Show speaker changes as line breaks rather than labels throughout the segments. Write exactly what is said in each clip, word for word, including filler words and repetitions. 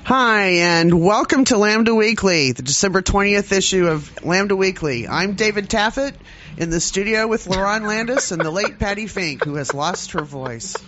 Hi, and welcome to Lambda Weekly, the December twentieth issue of Lambda Weekly. I'm David Taffet, in the studio with Lauren Landis and the late Patty Fink, who has lost her voice.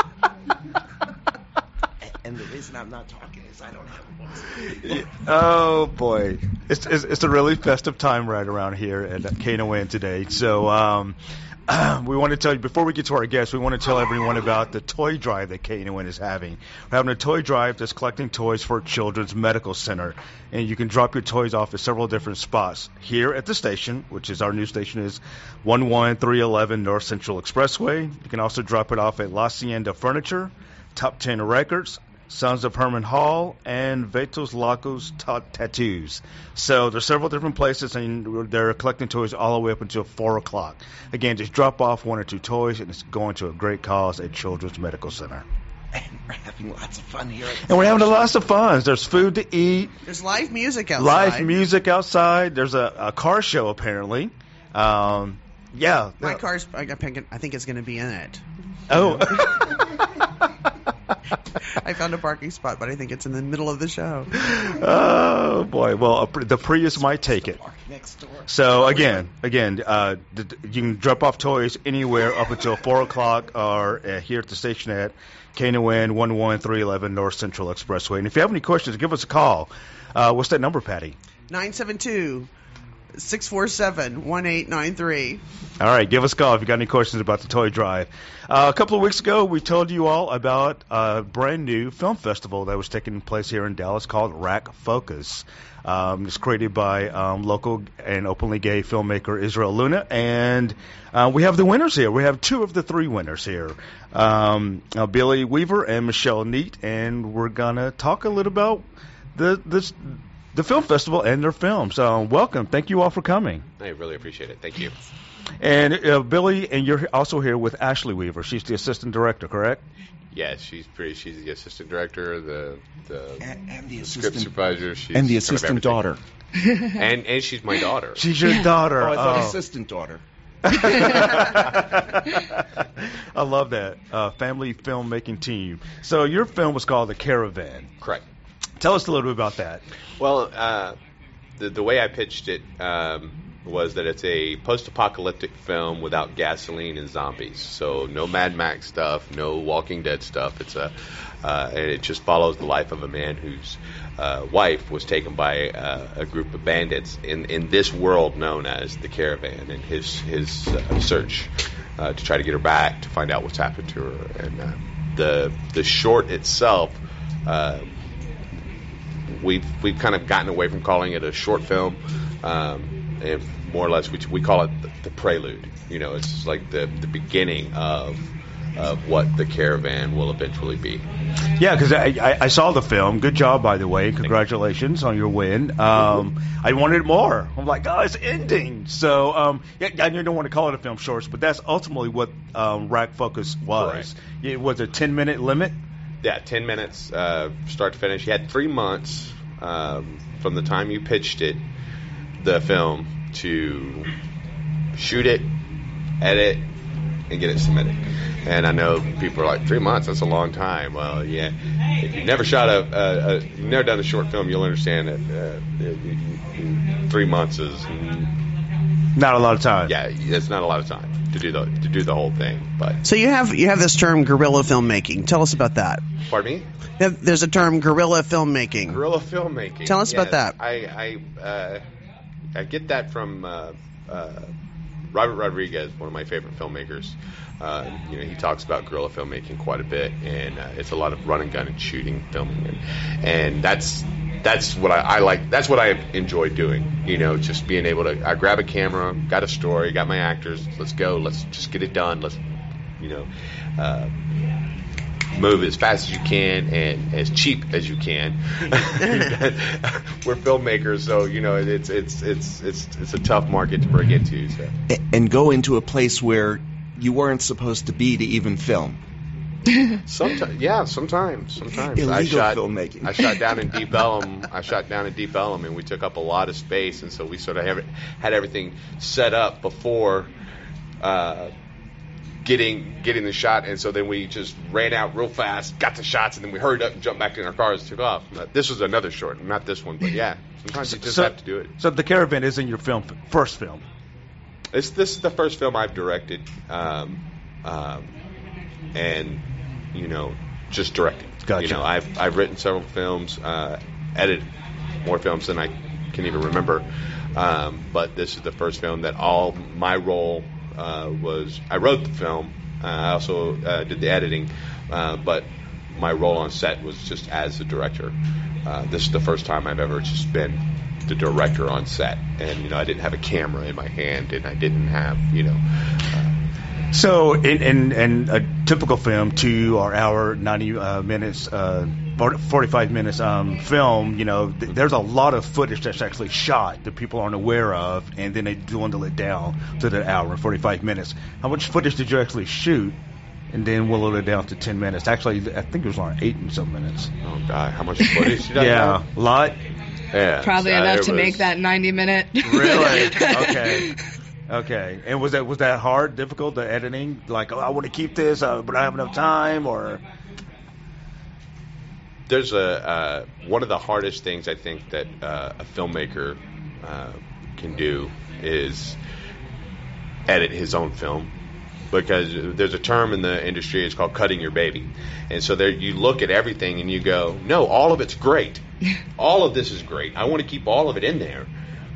And the reason I'm not talking is I don't have a voice.
Oh, boy. It's, it's it's a really festive time right around here at K N O N today. So um, we want to tell you, before we get to our guests, we want to tell everyone about the toy drive that K N O N is having. We're having a toy drive that's collecting toys for Children's Medical Center. And you can drop your toys off at several different spots. Here at the station, which is our new station, is one one three eleven North Central Expressway. You can also drop it off at La Hacienda Furniture, Top ten Records, Sons of Herman Hall, and Vetos Lacos ta- Tattoos. So there's several different places, and they're collecting toys all the way up until four o'clock. Again, just drop off one or two toys, and it's going to a great cause at Children's Medical Center.
And we're having lots of fun here.
And we're having lots of fun. There's food to eat.
There's live music outside.
Live music outside. There's a, a car show, apparently. Um, yeah.
My car's, I think I think it's going to be in it.
Oh.
I found a parking spot, but I think it's in the middle of the show.
Oh, boy. Well, the Prius might take it.
Next door.
So, again, again, uh, you can drop off toys anywhere up until four o'clock or uh, here at the station at K N O N one one three eleven North Central Expressway. And if you have any questions, give us a call. Uh, what's that number, Patty?
nine seven two, six four seven, one eight nine three.
All right, give us a call if you got any questions about the toy drive. Uh, a couple of weeks ago, we told you all about a brand new film festival that was taking place here in Dallas called Rack Focus. Um, it's created by um, local and openly gay filmmaker Israel Luna, and uh, we have the winners here. We have two of the three winners here, um, uh, Billy Weaver and Michelle Neat, and we're gonna talk a little about the this. the film festival and their films. So welcome. Thank you all for coming.
I really appreciate it. Thank you.
And uh, Billy, and you're also here with Ashley Weaver. She's the assistant director, correct?
Yes, she's pretty. She's the assistant director, the the
And, and the
script
assistant
supervisor, she's
and the
kind of
assistant
everything.
daughter.
and and she's my daughter.
She's your daughter.
Oh, I thought
Oh.
assistant daughter.
I love that uh, family filmmaking team. So your film was called The Caravan.
Correct.
Tell us a little bit about that.
Well, uh, the the way I pitched it um, was that it's a post-apocalyptic film without gasoline and zombies. So no Mad Max stuff, no Walking Dead stuff. It's a uh, and it just follows the life of a man whose uh, wife was taken by uh, a group of bandits in in this world known as the Caravan, and his his uh, search uh, to try to get her back, to find out what's happened to her. And uh, the the short itself. Uh, We've we've kind of gotten away from calling it a short film, um, and more or less we we call it the, the prelude. You know, it's like the, the beginning of of what the Caravan will eventually be.
Yeah, because I, I, I saw the film. Good job, by the way. Congratulations on your win. Um, I wanted more. I'm like, oh, it's ending. So, um, yeah, I don't want to call it a film shorts, but that's ultimately what um, Rack Focus was.
Correct.
It was a ten minute limit.
Yeah, ten minutes, uh, start to finish. You had three months um, from the time you pitched it, the film, to shoot it, edit, and get it submitted. And I know people are like, three months, that's a long time. Well, yeah, if you've never shot a, a, a you've never done a short film, you'll understand that uh, three months is
not a lot of time.
Yeah, it's not a lot of time to do the to do the whole thing. But
So you have you have this term guerrilla filmmaking. Tell us about that.
pardon me.
There's a term guerrilla filmmaking.
Guerrilla filmmaking.
Tell us about
Yes,
that.
I I, uh, I get that from uh, uh, Robert Rodriguez, one of my favorite filmmakers. Uh, you know, he talks about guerrilla filmmaking quite a bit, and uh, it's a lot of run and gun and shooting filming, and, and that's that's what I, I like. That's what I enjoy doing. You know, just being able to I grab a camera, got a story, got my actors. Let's go. Let's just get it done. Let's you know. Uh, move as fast as you can and as cheap as you can. We're filmmakers, so you know it's it's it's it's it's a tough market to break into. So.
And go into a place where you weren't supposed to be to even film.
Sometimes, yeah, sometimes, sometimes.
Illegal
I shot,
filmmaking.
I shot down in Deep Ellum. I shot down in Deep Ellum, and we took up a lot of space, and so we sort of have, had everything set up before. Uh, getting getting the shot, and so then we just ran out real fast, got the shots, and then we hurried up and jumped back in our cars and took off. This was another short, not this one, but yeah, sometimes you just
so,
have to do it.
So the Caravan is in your film, first film.
It's this is the first film I've directed, um, um, and you know, just directing.
Gotcha.
You know, I've I've written several films, uh, edited more films than I can even remember, um, but this is the first film that all my role uh, was. I wrote the film. Uh, I also uh, did the editing, uh, but my role on set was just as the director. Uh, this is the first time I've ever just been the director on set, and you know, I didn't have a camera in my hand, and I didn't have, you know. Uh,
so in, in in a typical film, two or hour, ninety uh, minutes, uh, forty-five minutes um, film, you know, th- there's a lot of footage that's actually shot that people aren't aware of, and then they dwindle it down to the hour and forty-five minutes. How much footage did you actually shoot? And then whittled it down to ten minutes. Actually, I think it was around eight and some minutes.
Oh God, how much footage did I
Yeah,
have?
a lot.
Yeah,
Probably
so
enough
it
to
was-
make that ninety minute.
Really? Okay. Okay. And was that was that hard, difficult, the editing? Like, oh, I want to keep this, uh, but I don't have enough time, or?
There's a uh, one of the hardest things I think that uh, a filmmaker uh, can do is edit his own film, because there's a term in the industry, it's called cutting your baby. And so there you look at everything and you go, no, all of it's great. All of this is great. I want to keep all of it in there.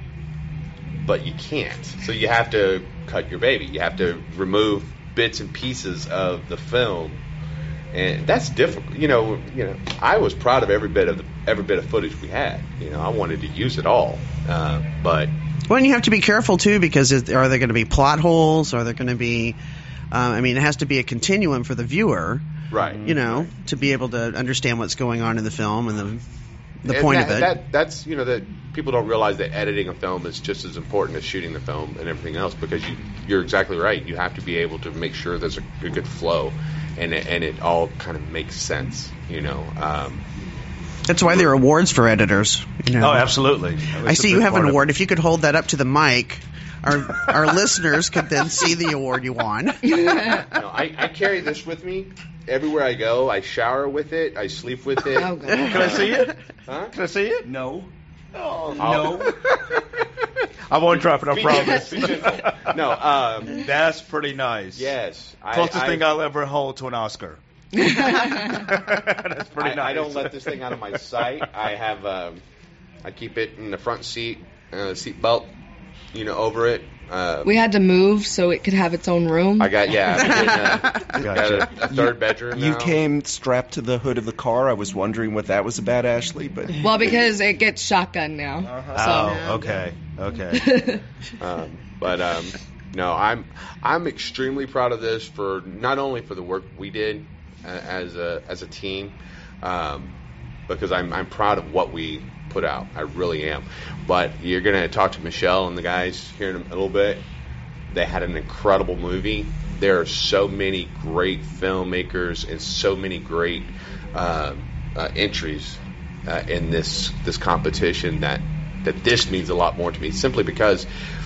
But you can't. So you have to cut your baby. You have to remove bits and pieces of the film. And that's difficult. You know, you know, I was proud of every bit of the, every bit of footage we had. You know, I wanted to use it all. Uh, but
Well, and you have to be careful too, because is, are there going to be plot holes? Are there going to be? Um, I mean, it has to be a continuum for the viewer,
right.
you know, to be able to understand what's going on in the film and the the
And
point
that,
of it.
That, that's, you know, that people don't realize that editing a film is just as important as shooting the film and everything else, because you, you're exactly right. You have to be able to make sure there's a, a good flow, and it, and it all kind of makes sense, you know. Um,
That's why there are awards for editors. You know?
Oh, absolutely.
I see you have an award. If you could hold that up to the mic, our our listeners could then see the award you won.
you know, I, I carry this with me everywhere I go. I shower with it. I sleep with it.
Oh, God.
Can I see it?
Huh?
Can I see it?
No.
Oh,
I'll-
no. I won't drop it, I
Be
promise.
gentle, be gentle. No, um,
That's pretty nice.
yes. I,
Closest
I,
thing I'll ever hold to an Oscar. That's pretty
I,
nice.
I don't let this thing out of my sight. I have, um, I keep it in the front seat, uh, seat belt, you know, over it. Uh,
We had to move so it could have its own room.
I got, yeah, I'm getting a,
Gotcha.
got a, a third bedroom
You
now.
came strapped to the hood of the car. I was wondering what that was about, Ashley, but
Well, because it gets shotgun now.
Oh, okay. Okay.
Um, but um, no, I'm I'm extremely proud of this, for not only for the work we did uh, as a as a team, um, because I'm I'm proud of what we put out. I really am. But you're gonna talk to Michelle and the guys here in a little bit. They had an incredible movie. There are so many great filmmakers and so many great uh, uh, entries uh, in this this competition that. that this means a lot more to me, simply because,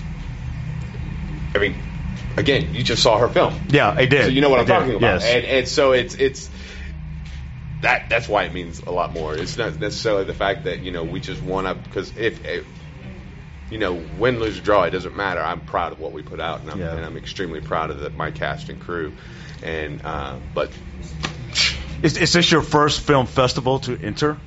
I mean, again, you just saw her film.
Yeah, I did.
So you know what
I
I'm
did,
talking about.
Yes.
And, and so it's it's that that's why it means a lot more. It's not necessarily the fact that, you know, we just want to, because if, if, you know, win, lose, or draw, it doesn't matter. I'm proud of what we put out, and I'm,
Yeah.
and I'm extremely proud of the, my cast and crew. And uh, but
Is, is this your first film festival to enter?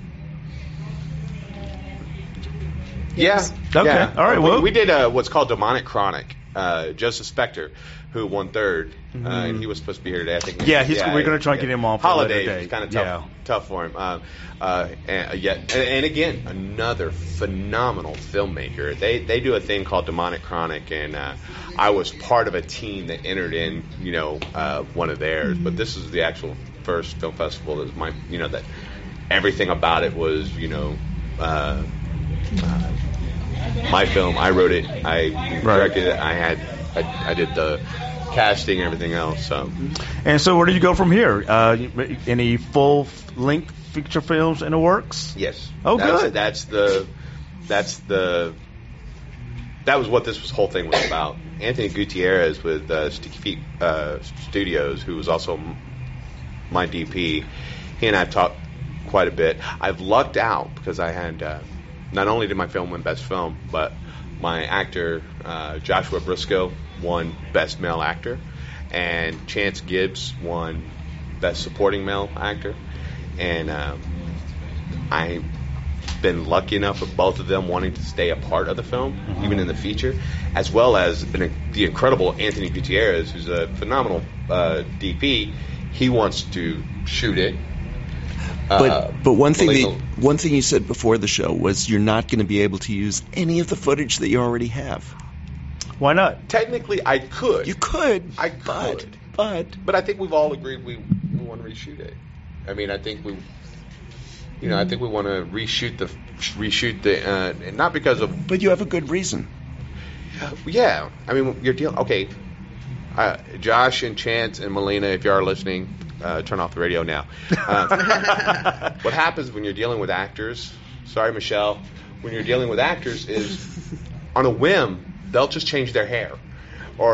Yes.
Yeah.
Okay.
Yeah.
All right,
We,
well-
we did uh, what's called Demonic Chronic. Uh, Joseph Spector, who won third, uh, and he was supposed to be here today. I think.
Yeah, he's- we're gonna try and get him on for a later
holiday.
date.
It's kind of tough,
Yeah.
tough for him. Um, uh, and, uh, yeah, and, and again, another phenomenal filmmaker. They they do a thing called Demonic Chronic, and uh, I was part of a team that entered in, you know, uh, one of theirs. But this is the actual first film festival that was my, you know, that everything about it was, you know. Uh, uh, my film, I wrote it, I directed it, I had, I, I did the casting and everything else. So,
And so where do you go from here? Uh, you- any full-length feature films in the works?
yes.
Oh,
that's,
good.
That's the, that's the, that was what this was, whole thing was about. Anthony Gutierrez with uh, Sticky Feet uh, Studios, who was also m- my D P, he and I have talked quite a bit. I've lucked out because I had, uh, not only did my film win Best Film, but my actor, uh, Joshua Briscoe, won Best Male Actor, and Chance Gibbs won Best Supporting Male Actor. And um, I've been lucky enough with both of them wanting to stay a part of the film, mm-hmm. even in the feature, as well as an, the incredible Anthony Gutierrez, who's a phenomenal uh, D P. He wants to shoot it.
But
uh,
but one thing
illegal.
that, one thing you said before the show was you're not going to be able to use any of the footage that you already have.
Why not?
Technically, I could.
You could.
I
but,
could.
But
But I think we've all agreed we, we want to reshoot it. I mean, I think we, you know, I think we want to reshoot the reshoot the uh, not because of.
but you have a good reason.
Yeah, I mean, you're dealing. Okay, uh, Josh and Chance and Melina, if you are listening, uh, turn off the radio now. Uh, what happens when you're dealing with actors? Sorry, Michelle. When you're dealing with actors, is on a whim they'll just change their hair, or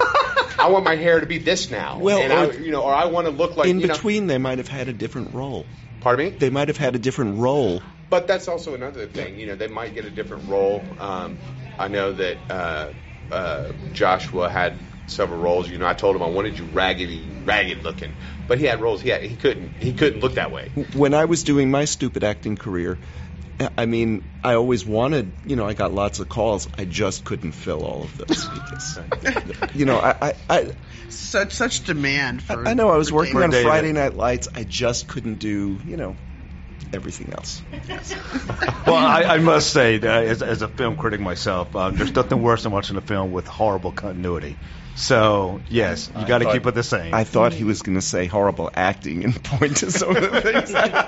I want my hair to be this now.
Well,
and
or,
I, you know, or I want to look like
in
you
between,
know,
they might have had a different role.
Pardon me?
They might have had a different role.
But that's also another thing. You know, they might get a different role. Um, I know that uh, uh, Joshua had several roles. You know, I told him I wanted you raggedy, ragged looking, but he had roles. He had, he couldn't he couldn't look that way.
When I was doing my stupid acting career, I mean, I always wanted, you know, I got lots of calls. I just couldn't fill all of those because, you know, I, I, I
Such such demand for.
I know I was
for
working
David.
on
David.
Friday Night Lights. I just couldn't do, you know, everything else.
Well, I, I must say, uh, as, as a film critic myself, uh, there's nothing worse than watching a film with horrible continuity. So, yes, you got to
thought-
keep it the same.
I thought he was going to say horrible acting and point to some of the things I've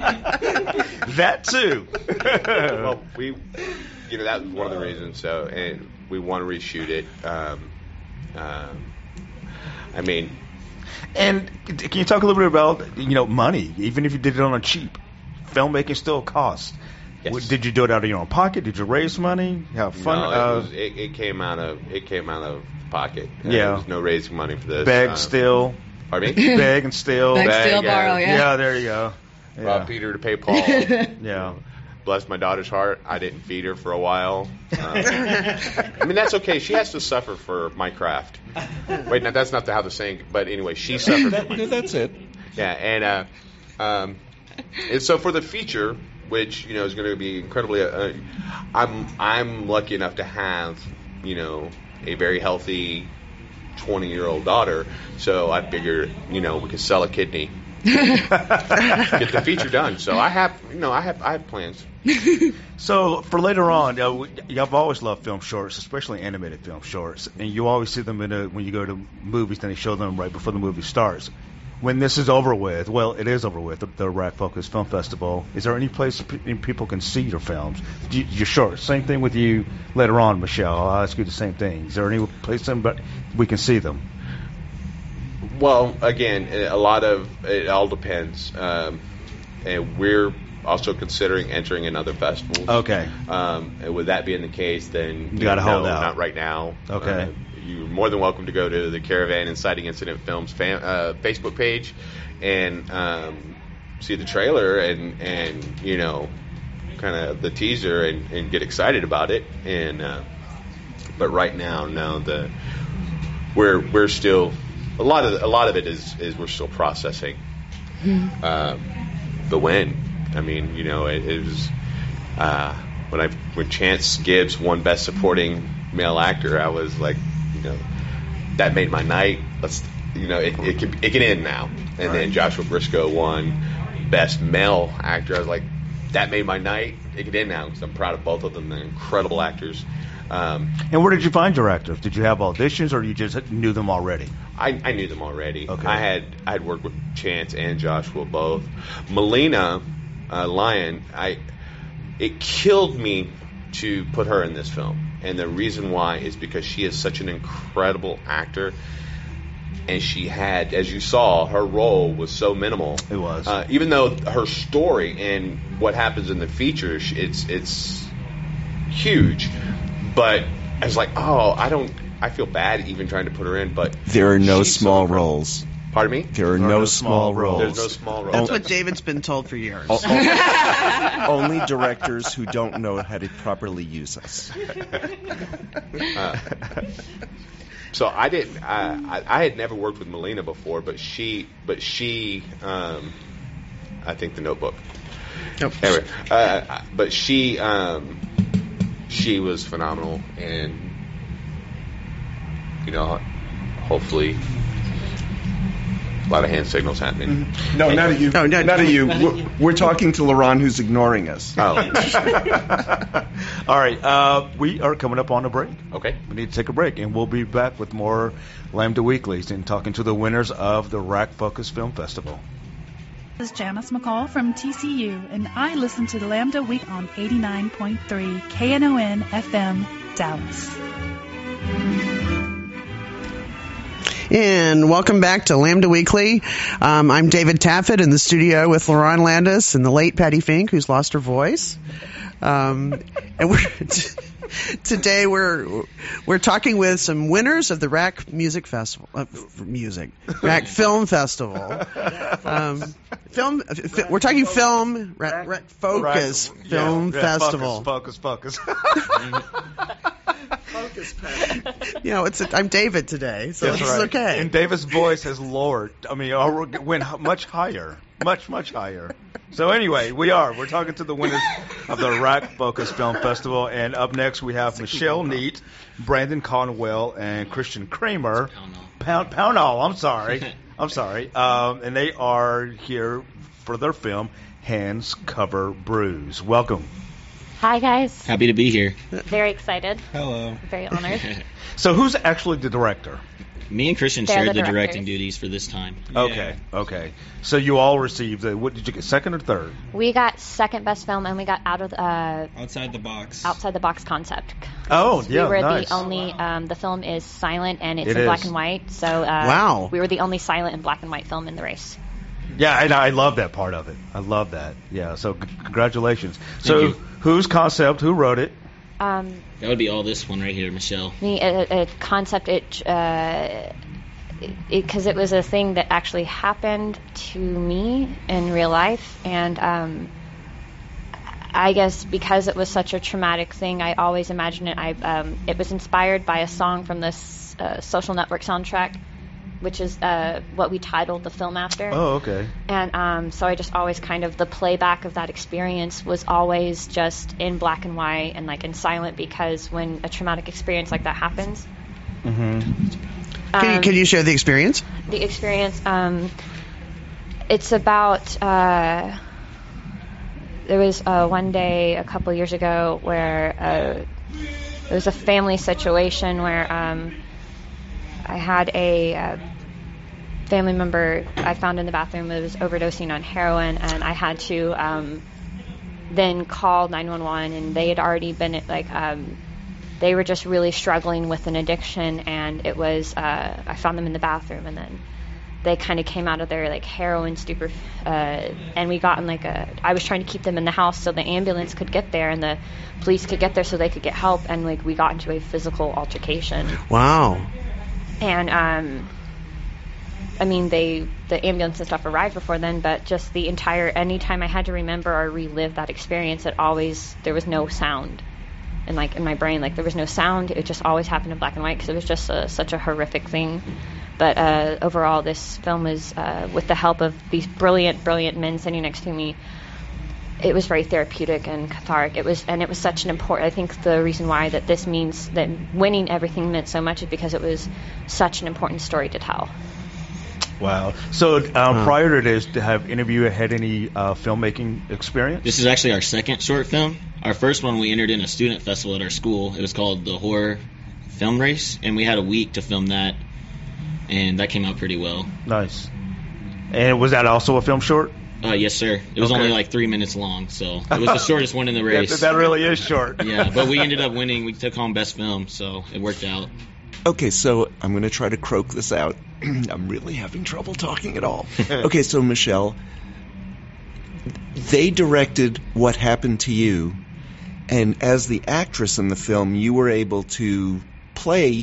done.
That too.
Well, we, you know, that was one of the reasons. So, and we want to reshoot it. Um, um, I mean,
And can you talk a little bit about, you know, money? Even if you did it on a cheap, filmmaking still costs.
Yes.
What- Did you do it out of your own pocket? Did you raise money? Have fun?
no, it,
uh,
was, it, it came out of it came out of pocket. Uh,
Yeah.
there was no raising money for this.
beg,
Um,
steal,
Pardon me?
beg and steal.
Beg,
Bag,
steal,
yeah.
borrow, yeah.
Yeah, there you go. Yeah.
Rob Peter to pay Paul.
Yeah.
Bless my daughter's heart. I didn't feed her for a while. Um, I mean, that's okay. She has to suffer for my craft. Wait, no, that's not the, how the saying. But anyway, she suffered.
That-
for my,
that's it.
yeah, and uh, um, and so for the feature, which you know is going to be incredibly, uh, I'm I'm lucky enough to have you know a very healthy twenty year old daughter. So I figured you know we could sell a kidney. Get the feature done. So I have, you know, I have, I have plans.
So for later on, uh, we, I've always loved film shorts, especially animated film shorts, and you always see them in a, when you go to movies. Then they show them right before the movie starts. When this is over with, well, it is over with, the, the Rack Focus Film Festival. Is there any place p- people can see your films, y- your shorts? Same thing with you later on, Michelle. I'll ask you the same thing. Is there any place but we can see them?
Well, again, a lot of it all depends, um, and we're also considering entering in other festivals.
Okay.
Um, and with that being the case, then
You gotta
know,
hold out.
Not right now.
Okay.
Uh, you're more than welcome to go to the Caravan Inciting Incident Films fan, uh, Facebook page and um, see the trailer and and you know kind of the teaser and, and get excited about it. And uh, but right now, no, the we're we're still a lot of a lot of it is is we're still processing uh, the win. I mean, you know, it, it was uh, when I when Chance Gibbs won Best Supporting Male Actor, I was like, you know, that made my night. Let's, you know, it it can it can end now. And then Joshua Briscoe won Best Male Actor. I was like, that made my night. It can end now because I'm proud of both of them. They're incredible actors. Um,
And where did you find your actors? Did you have auditions, or you just knew them already?
I, I knew them already.
Okay.
I had I had worked with Chance and Joshua both. Melina uh, Lyon, I it killed me to put her in this film, and the reason why is because she is such an incredible actor, and she had, as you saw, her role was so minimal.
It was.
uh, even though her story and what happens in the feature, it's it's huge, but I was like, oh, I don't. I feel bad even trying to put her in, but
There are no
she's
small
so
roles.
Pardon me?
There are no small roles.
There's no small roles.
That's what David's been told for years.
O- o- Only directors who don't know how to properly use us.
Uh, so I didn't. I, I I had never worked with Melina before, but she, but she, um, I think the Notebook.
Nope.
Anyway, uh, but she, um, she was phenomenal, and you know, hopefully, a lot of hand signals happening.
No, not at you.
No, no,
not at you. We're, we're talking to LaRon, who's ignoring us.
Oh,
All right, uh, we are coming up on a break.
okay.
We need to take a break, and we'll be back with more Lambda Weeklies and talking to the winners of the Rack Focus Film Festival.
This is Janice McCall from T C U, and I listen to the Lambda Week on eighty-nine point three K N O N F M, Dallas.
And welcome back to Lambda Weekly. Um, I'm David Taffet in the studio with LaRon Landis and the late Patty Fink, who's lost her voice. Um, and we're today we're we're talking with some winners of the Rack Music Festival, uh, music Rack Film Festival. Um, film, f- we're talking film Rack, Rack Focus
Rack-
Film
yeah, yeah,
Festival.
Focus, focus, focus.
Focus, Patty.
You know, it's a, I'm David today, so
That's
it's
right.
okay.
And David's voice has lowered. I mean, or went h- much higher, much much higher. So anyway, we are. We're talking to the winners of the Rack Focus Film Festival, and up next we have Michelle Neat, Brandon Conwell, and Christian Kramer. Pound Pownall. I'm sorry. I'm sorry. Um, and they are here for their film Hands Cover Bruise. Welcome.
Hi, guys.
Happy to be here.
Very excited.
Hello.
Very honored.
So who's actually the director?
Me and Christian
They're
shared
the
the,
directors.
directing duties for this time.
Okay, okay. So you all received the, what did you get, second or third?
We got second best film, and we got out of the, uh,
Outside the box.
outside the box concept.
Oh, yeah,
we were
nice.
the only. Um, the film is silent, and it's
It
in black
is.
and white. So uh,
Wow.
we were the only silent and black and white film in the race.
Yeah, and I love that part of it. I love that. Yeah, so c- congratulations. So
you.
whose concept, who wrote it?
Um,
That would be all this one right here, Michelle.
me a, a concept it. Uh, because it, it was a thing that actually happened to me in real life, and um, I guess because it was such a traumatic thing, I always imagine it. I um, it was inspired by a song from this uh, Social Network soundtrack, which is uh, what we titled the film after.
Oh, okay.
And um, so I just always kind of, the playback of that experience was always just in black and white and like in silent, because when a traumatic experience like that happens,
Mm-hmm.
Can you,
um,
can you share the experience?
the experience, um, it's about, uh, there was uh, one day a couple years ago where uh, it was a family situation where um, I had a uh, family member I found in the bathroom that was overdosing on heroin, and I had to um, then call nine one one, and they had already been like, um, they were just really struggling with an addiction, and it was, uh, I found them in the bathroom, and then they kind of came out of their like heroin stupor, uh, and we got in like a, I was trying to keep them in the house so the ambulance could get there and the police could get there so they could get help, and like we got into a physical altercation.
Wow.
And um, I mean, they the ambulance and stuff arrived before then, but just the entire, anytime I had to remember or relive that experience, it always, there was no sound. And like in my brain, like there was no sound. It just always happened in black and white because it was just a, such a horrific thing. But uh, overall, this film is, uh, with the help of these brilliant, brilliant men sitting next to me, it was very therapeutic and cathartic. It was, and it was such an important. I think the reason why that this means that winning everything meant so much is because it was such an important story to tell.
Wow. So um, prior to this, have any of you had any uh, filmmaking experience?
This is actually our second short film. Our first one, we entered in a student festival at our school. It was called the Horror Film Race, and we had a week to film that, and that came out pretty well.
Nice. And was that also a film short?
Uh, yes, sir. It was
Okay.
only like three minutes long, so it was the shortest one in the race.
That, that really is short.
Yeah, but we ended up winning. We took home best film, so it worked out.
Okay, so I'm going to try to croak this out. I'm really having trouble talking at all. Okay, so Michelle, they directed What Happened to You, And as the actress in the film, you were able to play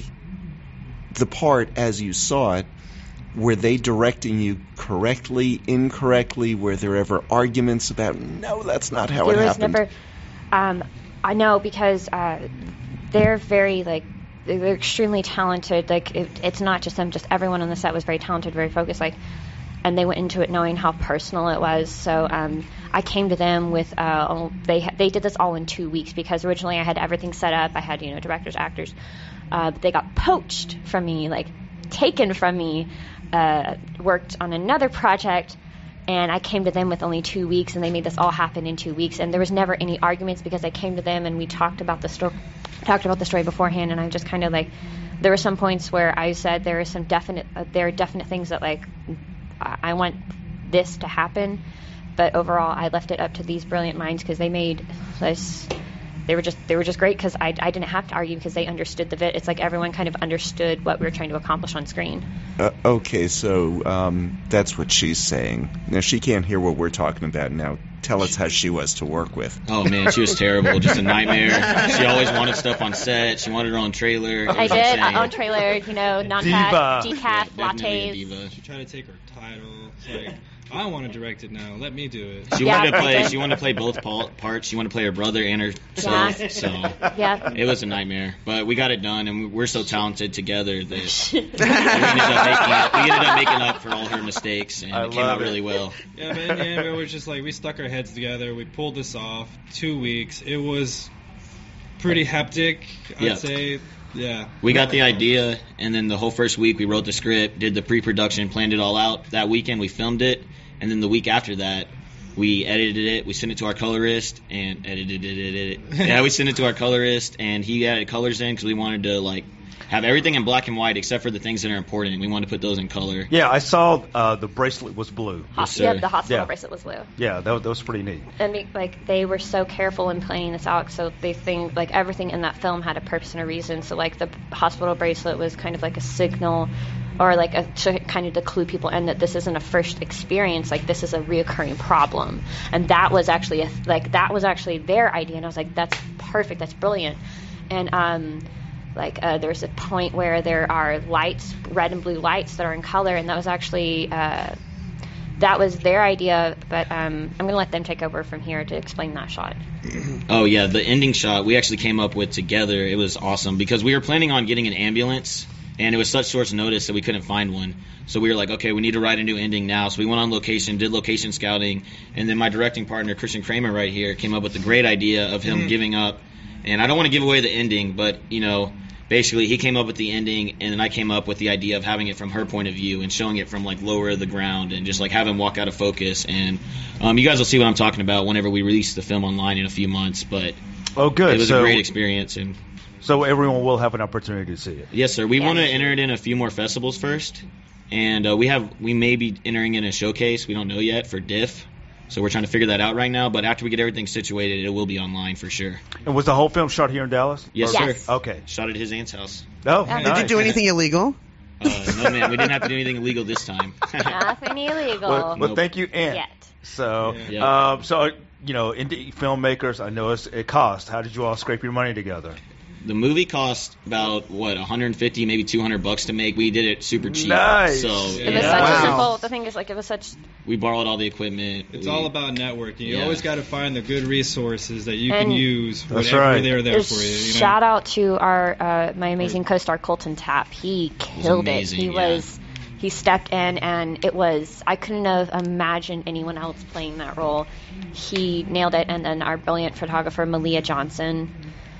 the part as you saw it. Were they directing you correctly, incorrectly? Were there ever arguments about, no, that's not how
there
it
was
happened?
never. Um, I know because uh, they're very like they're extremely talented. Like it, it's not just them; just everyone on the set was very talented, very focused. Like, and they went into it knowing how personal it was. So um, I came to them with uh, they they did this all in two weeks because originally I had everything set up. I had you know directors, actors, uh, but they got poached from me, like taken from me. Uh, worked on another project, and I came to them with only two weeks, and they made this all happen in two weeks. And there was never any arguments because I came to them and we talked about the story, talked about the story beforehand. And I just kind of like, there were some points where I said there are some definite, uh, there are definite things that like, I, I want this to happen, but overall I left it up to these brilliant minds because they made this. They were just they were just great because I, I didn't have to argue because they understood the bit. It's like everyone kind of understood what we were trying to accomplish on screen.
Uh, okay, so um, that's what she's saying. Now, she can't hear what we're talking about now. Tell us how she was to work with.
Oh, man, she was terrible. Just a nightmare. She always wanted stuff on set. She wanted her own trailer.
I did. I own trailer, you know, non-fat, decaf,
yeah, definitely a
lattes.
diva.
She tried to take her title. It's like, I want to direct it now. Let me do it.
She
Yeah,
wanted to
I
play.
did.
She wanted to play both pa- parts. She wanted to play her brother and herself.
Yeah.
So
Yeah.
it was a nightmare. But we got it done, and we're so talented together that we ended up making, we ended up making up for all her mistakes, and
I
it came
love
out
it.
really well.
Yeah, but in the end, we were just like, we stuck our heads together. We pulled this off. Two weeks. It was pretty hectic, I'd
Yeah.
say. Yeah.
We got the idea, and then the whole first week we wrote the script, did the pre-production, planned it all out. That weekend we filmed it, and then the week after that we edited it. We sent it to our colorist and edited it. Edited it. Yeah, we sent it to our colorist, and he added colors in because we wanted to like have everything in black and white except for the things that are important. We wanted to put those in color.
Yeah, I saw uh, the bracelet was blue.
Hos-
sir.
yeah, the hospital
Yeah.
bracelet was blue.
Yeah, that, that was pretty neat.
And they, like they were so careful in planning this out, so they think like everything in that film had a purpose and a reason. So like the hospital bracelet was kind of like a signal, or like a to kind of to clue people in that this isn't a first experience. Like this is a reoccurring problem, and that was actually a, like that was actually their idea. And I was like, that's perfect, that's brilliant. And um, like uh, there's a point where there are lights, red and blue lights that are in color, and that was actually. Uh, That was their idea, but um, I'm going to let them take over from here to explain that shot.
Oh yeah, the ending shot we actually came up with together. It was awesome because we were planning on getting an ambulance, and it was such short notice that we couldn't find one. So we were like, okay, we need to write a new ending now. So we went on location, did location scouting, and then my directing partner, Christian Kramer, right here, came up with the great idea of him mm-hmm. giving up. And I don't want to give away the ending, but you know. Basically, he came up with the ending, and then I came up with the idea of having it from her point of view and showing it from like lower the ground and just like have him walk out of focus. And um, you guys will see what I'm talking about whenever we release the film online in a few months. But
oh, good.
It was
so,
a great experience, and
so everyone will have an opportunity to see it.
Yes, sir. We
Yeah.
want to enter it in a few more festivals first, and uh, we have we may be entering in a showcase. We don't know yet for D I F. So we're trying to figure that out right now, but after we get everything situated, it will be online for sure.
And was the whole film shot here in Dallas?
Yes,
Yes.
sir.
Okay.
Shot at his aunt's house.
Oh,
Yeah.
nice.
Did you do anything illegal?
Uh, no, man, we didn't have to do anything illegal this time.
Nothing illegal.
Well, well
Nope.
thank you, Aunt.
Yet.
So,
Yeah.
um, so you know, indie filmmakers, I know it's, it costs. How did you all scrape your money together?
The movie cost about what one hundred fifty, maybe two hundred bucks to make. We did it super cheap.
Nice.
So
It was
Yeah.
such
Wow.
a simple. The thing is, like, it was such.
we borrowed all the equipment.
It's
we,
all about networking. You
Yeah.
always got to find the good resources that you
And-
can use
That's
whenever
right.
they're there
There's
for you. you know?
shout out to our uh, my amazing co-star Colton Tapp. He killed it.
amazing,
He
yeah.
was. He stepped in, and it was. I couldn't have imagined anyone else playing that role. He nailed it. And then our brilliant photographer Malia Johnson.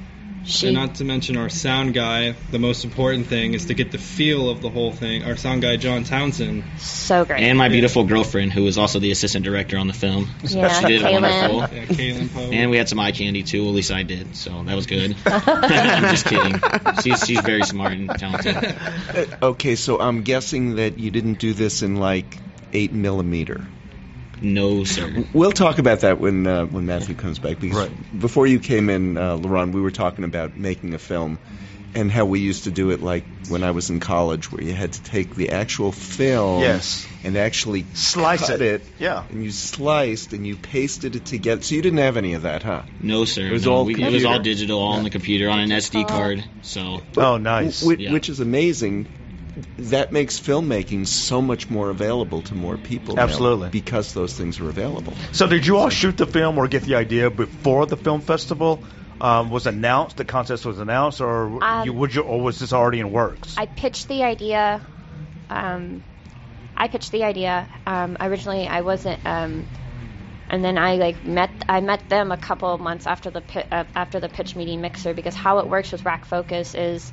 She
And not to mention our sound guy. The most important thing is to get the feel of the whole thing. Our sound guy, John Townsend.
so great.
And my beautiful girlfriend, who was also the assistant director on the film.
yeah,
She did
Kaylin.
wonderful.
Yeah, Kaylin Poe.
And we had some eye candy too. At least I did, so that was good. I'm just kidding. She's she's very smart and talented.
Uh, okay, so I'm guessing that you didn't do this in like eight millimeter.
No, sir.
We'll talk about that when uh, when Matthew comes back. Because
Right.
before you came in, uh, Laurent, we were talking about making a film, and how we used to do it, like when I was in college, where you had to take the actual film
Yes.
and actually
Slice
cut
it.
it.
Yeah.
And you sliced and you pasted it together. So you didn't have any of that, huh?
No, sir.
It was
no,
all
we, it was
computer.
all digital, all on the computer, on an S D card. So
Oh, nice.
Which,
Yeah.
which is amazing. That makes filmmaking so much more available to more people now
Absolutely.
because those things are available.
So did you all shoot the film or get the idea before the film festival um, was announced? The contest was announced, or
Um,
you, would you, or was this already in works?
I pitched the idea. Um, I pitched the idea. Um, originally, I wasn't. Um, and then I like met. I met them a couple of months after the pi- uh, after the pitch meeting mixer, because how it works with Rack Focus is,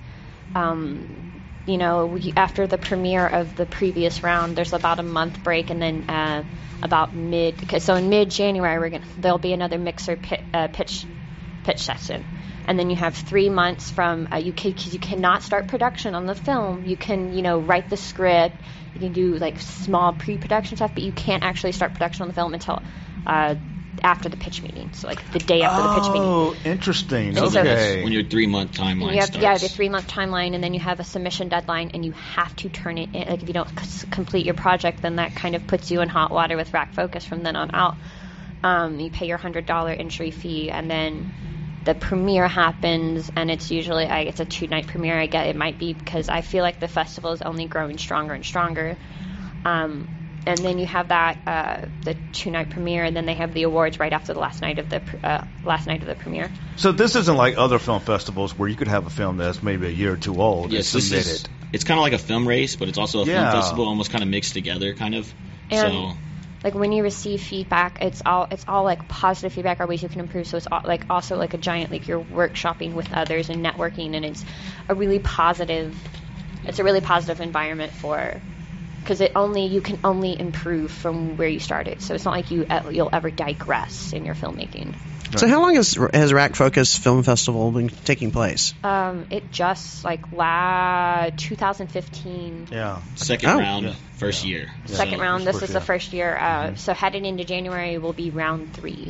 um, you know, we, after the premiere of the previous round, there's about a month break, and then uh, about mid. Okay, so in mid January, we're gonna there'll be another mixer pi- uh, pitch pitch session. And then you have three months from uh, you can because you cannot start production on the film. You can you know write the script, you can do like small pre-production stuff, but you can't actually start production on the film until uh, after the pitch meeting. So like the day after the pitch meeting.
Oh, interesting.
And so
Okay.
when your three month timeline
And you have
starts.
yeah the three month timeline, and then you have a submission deadline, and you have to turn it in. Like if you don't c- complete your project, then that kind of puts you in hot water with Rack Focus from then on out. Um, you pay your hundred dollar entry fee, and then the premiere happens, and it's usually I, it's a two night premiere. I get it might be because I feel like the festival is only growing stronger and stronger. Um, and then you have that uh, the two night premiere, and then they have the awards right after the last night of the pr- uh, last night of the premiere.
So this isn't like other film festivals where you could have a film that's maybe a year or two old
Yes,
and
this
submit
is.
it.
It's kind of like a film race, but it's also a
Yeah.
film festival, almost kind of mixed together, kind of.
And
so
like when you receive feedback, it's all it's all like positive feedback or ways you can improve. So it's all, like also like a giant like you're workshopping with others and networking, and it's a really positive. It's a really positive environment for because it only you can only improve from where you started. So it's not like you uh, you'll ever digress in your filmmaking.
So how long has has Rack Focus Film Festival been taking place?
Um, it just like la twenty fifteen.
Yeah.
second
Oh.
round,
Yeah.
first year.
Second
So-
round. This
first
is the
year.
first year. Uh, So heading into January will be round three.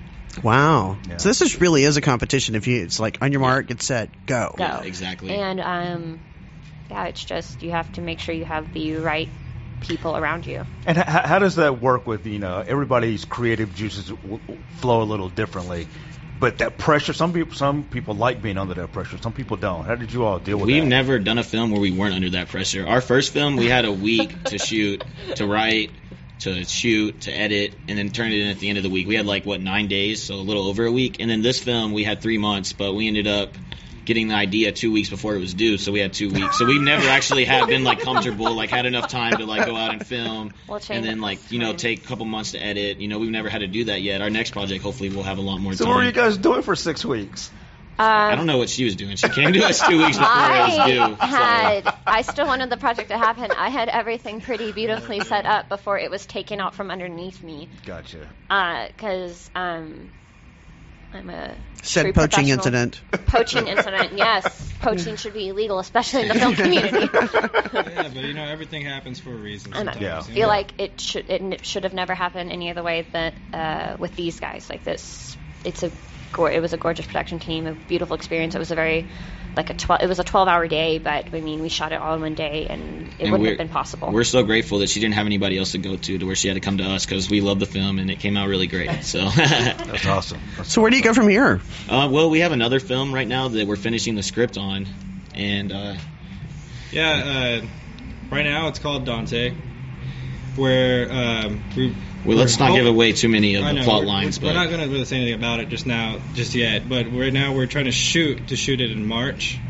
Wow.
Yeah.
So this is really is a competition. If you, it's like on your mark, get set, go.
Go.
Yeah, exactly.
And um, yeah, it's just you have to make sure you have the right people around you.
And h- how does that work with, you know, everybody's creative juices w- w- flow a little differently, but that pressure, some people some people like being under that pressure, some people don't. How did you all deal with
We've
that?
never done a film where we weren't under that pressure. Our first film, we had a week to shoot, to write, to shoot, to edit, and then turn it in at the end of the week. We had like, what, nine days, so a little over a week. And then this film, we had three months, but we ended up getting the idea two weeks before it was due, so we had two weeks. So we've never actually had been like comfortable, like had enough time to like go out and film,
We'll change
and then
it.
like you know take a couple months to edit. You know, we've never had to do that yet. Our next project, hopefully, we'll have a lot more
So
time.
what were you guys doing for six weeks?
I don't know what she was doing. She came to us two weeks before it was due.
I
so-
had I still wanted the project to happen. I had everything pretty beautifully set up before it was taken out from underneath me.
Gotcha.
Because um, I'm a
Said
true
poaching
professional.
incident.
Poaching incident, yes. Poaching should be illegal, especially in the film community.
Yeah, but you know everything happens for a reason.
And I
Sometimes,
Yeah.
you
feel
know?
like it should it n- should have never happened any other way than uh, with these guys. Like this, it's a gor- it was a gorgeous production team, a beautiful experience. It was a very like a twelve. It was a twelve-hour day, but I mean, we shot it all in one day, and it
And
wouldn't
we're-
have been possible.
We're so grateful that she didn't have anybody else to go to, to where she had to come to us because we love the film and it came out really great. So,
That's awesome. That's
So where do you go from here?
uh, well, we have another film right now that we're finishing the script on, and uh,
Yeah, uh, right now it's called Dante, where um, we.
well, let's
we're
not
hop-
give away too many of
I
the
know,
plot
we're,
lines,
we're
but
not going to really say anything about it just now, just yet. But right now we're trying to shoot to shoot it in March,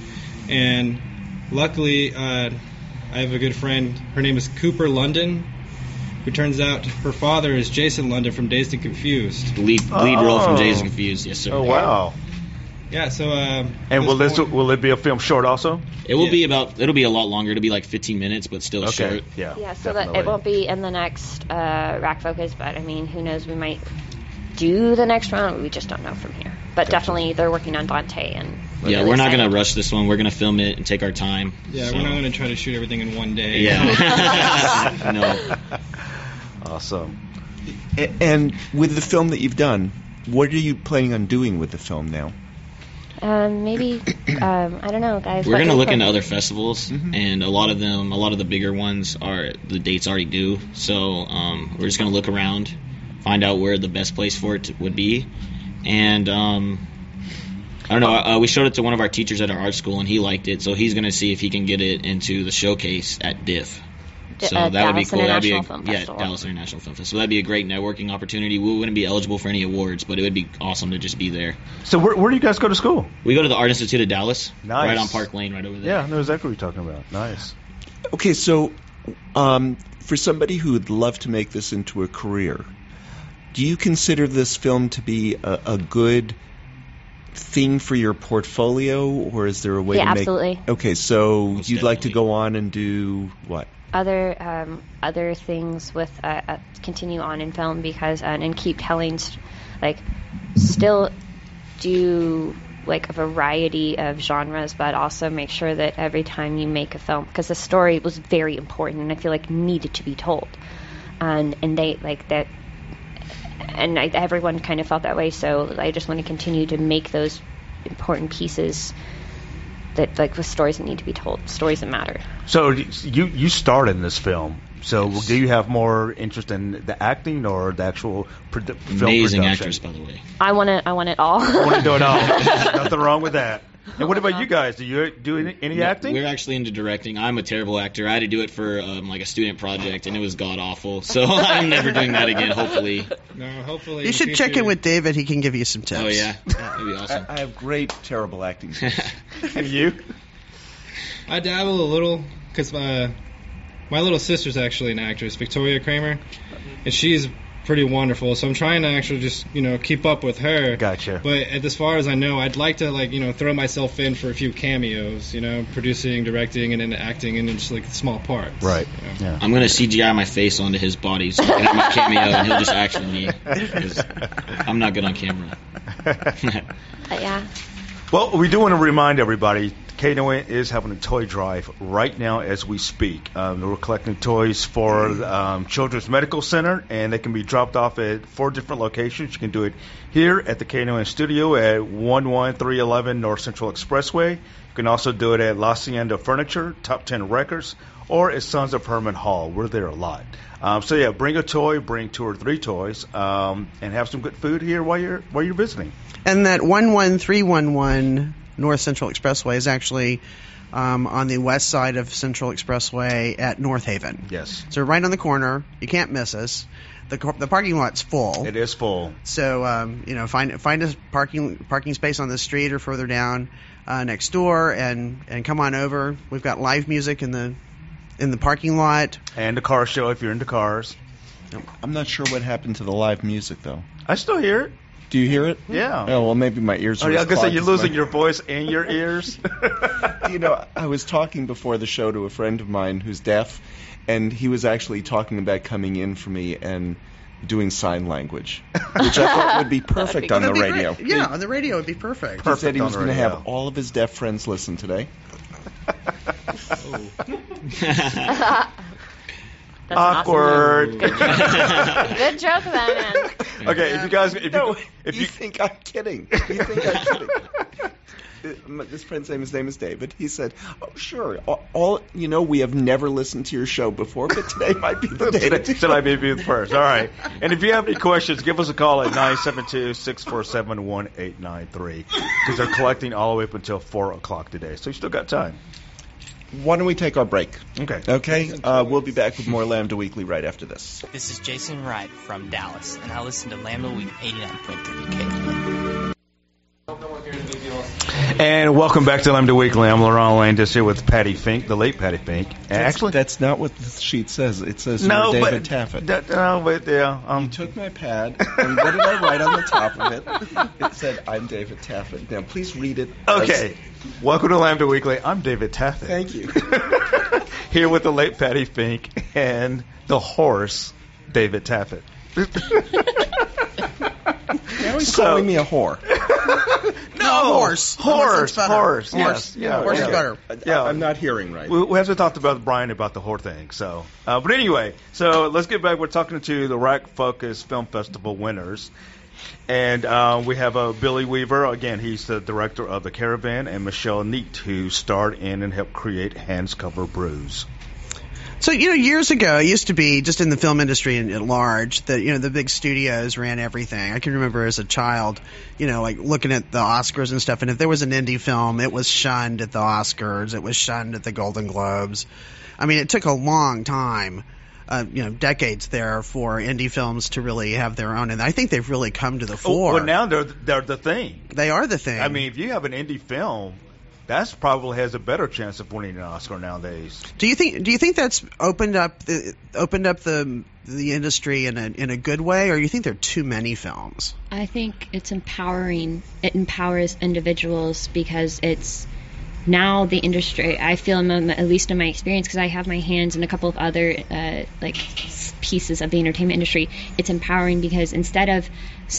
and luckily uh, I have a good friend. Her name is Cooper London, who turns out her father is Jason London from Dazed and Confused.
lead lead role from
Oh.
Dazed and Confused, yes sir.
Oh wow!
Yeah, so um,
And will this
point-
will it be a film short also?
It will
Yeah.
be about it'll be a lot longer. It'll be like fifteen minutes, but still
Okay.
short.
Yeah.
yeah, so that
definitely.
it won't be in the next uh, Rack Focus, but I mean, who knows? We might do the next round. We just don't know from here. But definitely, they're working on Dante, and we're
Yeah,
really
we're not
excited.
gonna rush this one. We're gonna film it and take our time.
Yeah,
so-
we're not going to try to shoot everything in one day.
Yeah. No.
Awesome.
A- And with the film that you've done, what are you planning on doing with the film now?
Um, maybe um, I don't know, guys.
We're
What
going to
do you
look
put-
into other festivals, and a lot of them, a lot of the bigger ones are the dates already due. So um, we're just going to look around, find out where the best place for it would be, and um, I don't know. Uh, we showed it to one of our teachers at our art school, and he liked it. So he's going to see if he can get it into the showcase at D I F.
D-
So
uh,
that would be
Dallas
cool. That'd be a,
International Film
yeah,
Festival.
Dallas International Film Festival. That'd be a great networking opportunity. We wouldn't be eligible for any awards, but it would be awesome to just be there.
So where, where do you guys go to school?
We go to the Art Institute of Dallas,
Nice.
right on Park Lane, right over there.
Yeah, I know exactly what you're talking about. Nice.
Okay, so um, for somebody who would love to make this into a career, do you consider this film to be a, a good thing for your portfolio, or is there a way
Yeah,
to make...
absolutely.
Okay, so
Most
you'd like to
definitely.
go on and do what?
Other um, other things with uh, uh, continue on in film because uh, and keep telling s- like still do like a variety of genres, but also make sure that every time you make a film, because the story was very important and I feel like needed to be told, and and they like that, and I, everyone kind of felt that way. So I just want to continue to make those important pieces that like with stories that need to be told, stories that matter.
So you you starred in this film. So do you have more interest in the acting or the actual produ- film
Amazing
production?
actress, by the way.
I want to I want it all.
I want to do it all. Nothing wrong with that. And what about you guys? Do you do any, any
No,
acting?
We're actually into directing. I'm a terrible actor. I had to do it for um, like a student project, and it was god awful. So I'm never doing that again. Hopefully.
No, hopefully.
You
in
should
the
check
future-
in with David. He can give you some tips.
Oh yeah, that'd be awesome.
I, I have great, terrible acting skills.
And you?
I dabble a little because my my little sister's actually an actress, Victoria Kramer, and she's pretty wonderful. So I'm trying to actually just you know keep up with her.
Gotcha.
But as far as I know, I'd like to like you know throw myself in for a few cameos, you know, producing, directing, and then acting, and then just like small parts.
Right.
you know.
Yeah.
I'm gonna C G I my face onto his body so I can have my cameo, and he'll just action me because I'm not good on camera.
But yeah.
Well, we do want to remind everybody, K N O N is having a toy drive right now as we speak. Um, we're collecting toys for um, Children's Medical Center, and they can be dropped off at four different locations. You can do it here at the K N O N studio at one one three eleven North Central Expressway. You can also do it at La Hacienda Furniture, Top ten Records, or at Sons of Herman Hall. We're there a lot. Um, so yeah, bring a toy, bring two or three toys, um, and have some good food here while you're while you're visiting.
And that one one three one one North Central Expressway is actually um, on the west side of Central Expressway at North Haven.
Yes,
So right on the corner. You can't miss us. The car- the parking lot's full.
it is full.
So um, you know, find find a parking parking space on the street or further down uh, next door, and and come on over. We've got live music in the in the parking lot.
And the car show if you're into cars.
I'm not sure what happened to the live music, though.
I still hear it.
Do you hear it?
Yeah.
Oh, well, maybe my ears
Oh,
are
yeah, I
as
was gonna say
clogged
you're
as
losing
my-
your voice and your ears.
You know, I was talking before the show to a friend of mine who's deaf, and he was actually talking about coming in for me and doing sign language, which I thought would be perfect on the
That'd be
radio.
great. Yeah, on the radio would be perfect.
He
Perfect
said he
on
was
the
going to
radio.
have all of his deaf friends listen today.
That's an
Awkward.
Awesome. Good joke. Good joke, then, man.
Okay, if you guys, if
No,
you, if
you
you,
think I'm kidding. You think I'm kidding. Uh, This friend's name, his name is David. He said, "Oh, sure. All, all you know, we have never listened to your show before, but today might be the day to do
Should I be viewed first? All right. And if you have any questions, give us a call at nine seven two, six four seven, one eight nine three because they're collecting all the way up until four o'clock today. So you still got time.
Why don't we take our break?
Okay.
Okay. Uh, we'll be back with more Lambda Weekly right after this.
This is Jason Wright from Dallas, and I listen to Lambda Week eighty-nine point three K.
And welcome back to Lambda Weekly. I'm Laurent Landis here with Patty Fink, the late Patty Fink. And
That's,
actually,
that's not what the sheet says. It says
no,
you're
but
David Taffet.
that- no, but yeah,
You
um,
took my pad, and what did I write on the top of it? It said, I'm David Taffet. Now, please read it. as-
okay. Welcome to Lambda Weekly. I'm David Taffet.
Thank you.
Here with the late Patty Fink and the horse, David Taffet.
Now he's
So-
calling me a whore.
No, horse.
Horse.
That's better.
Horse.
Horse.
Yes. Yeah.
Horse
yeah.
is better.
Yeah.
I'm not hearing right.
We, we haven't talked about Brian about the whore thing, so. Uh, but anyway, so let's get back. We're talking to the Rack Focus Film Festival winners And uh, we have uh, Billy Weaver. Again, he's the director of The Caravan, and Michelle Neat, who starred in and helped create Hands Cover Bruise.
So, you know, years ago, it used to be just in the film industry at large that, you know, the big studios ran everything. I can remember as a child, you know, like looking at the Oscars and stuff, and if there was an indie film, it was shunned at the Oscars, it was shunned at the Golden Globes. I mean, it took a long time, uh, you know, decades there for indie films to really have their own, and I think they've really come to the fore.
Oh, well, now they're, they're the thing.
They are the thing.
I mean, if you have an indie film, that's probably has a better chance of winning an Oscar nowadays.
Do you think? Do you think that's opened up the opened up the the industry in a in a good way, or do you think there are too many films?
I think it's empowering. It empowers individuals because it's now the industry. I feel, at least in my experience, because I have my hands in a couple of other uh, like pieces of the entertainment industry. It's empowering because instead of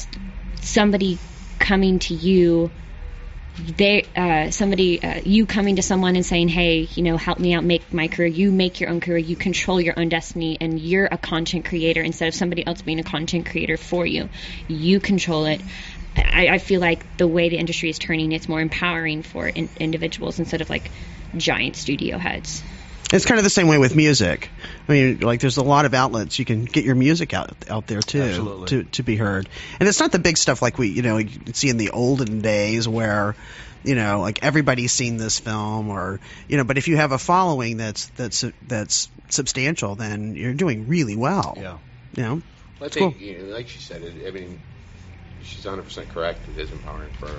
somebody coming to you. They, uh, somebody, uh, you coming to someone and saying, hey, you know, help me out, make my career. You make your own career. You control your own destiny, and you're a content creator instead of somebody else being a content creator for you. You control it. I, I feel like the way the industry is turning, it's more empowering for in, individuals instead of like giant studio heads.
It's kind of the same way with music. I mean, like, there's a lot of outlets you can get your music out out there too,
Absolutely.
to to be heard. And it's not the big stuff like we, you know, you see in the olden days where, you know, like everybody's seen this film, or, you know, but if you have a following that's that's that's substantial, then you're doing really well.
Yeah.
You know.
I
It's cool.
think, you know, like she said, it, I mean, she's one hundred percent correct. It is empowering for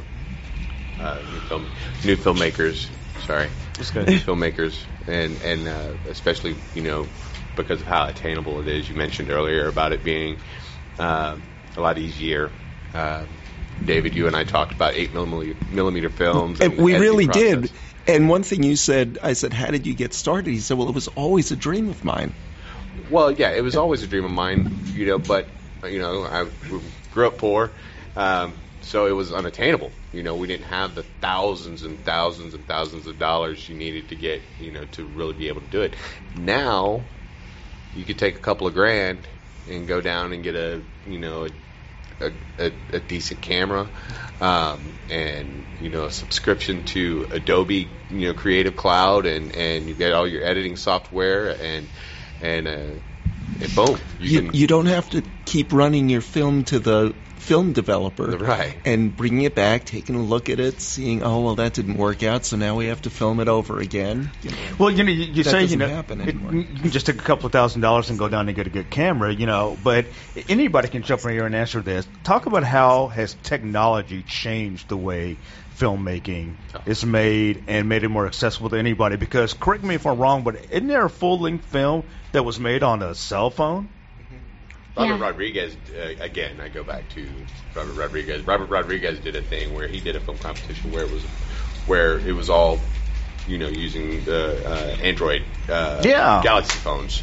uh, new film new filmmakers. Sorry,
That's good.
new filmmakers, and and uh, especially, you know, because of how attainable it is. You mentioned earlier about it being uh, a lot easier. Uh, David, you and I talked about eight millimeter, millimeter films.
And
And
we
the editing
really
process.
did. And one thing you said, I said, how did you get started? He said, well, it was always a dream of mine.
Well, yeah, it was always a dream of mine, you know, but, you know, I grew up poor, um, so it was unattainable. You know, we didn't have the thousands and thousands and thousands of dollars you needed to get, you know, to really be able to do it. Now, you could take a couple of grand and go down and get a, you know, a, a, a decent camera, um, and, you know, a subscription to Adobe, you know, Creative Cloud, and, and you get all your editing software, and, and, uh, and boom. You,
You,
can,
you don't have to keep running your film to the film developer
Right.
and bringing it back, taking a look at it, seeing, oh, well, that didn't work out, so now we have to film it over again. You know,
Well, you know, you, you
that
say, you
doesn't
know,
happen
it,
anymore.
you can just take a couple of thousand dollars and go down and get a good camera, you know, but anybody can jump in here and answer this. Talk about how has technology changed the way filmmaking is made and made it more accessible to anybody, because, correct me if I'm wrong, but isn't there a full-length film that was made on a cell phone?
Robert
Yeah.
Rodriguez, uh, again, I go back to Robert Rodriguez. Robert Rodriguez did a thing where he did a film competition where it was, where it was all, you know, using the uh, Android uh,
Yeah.
Galaxy phones.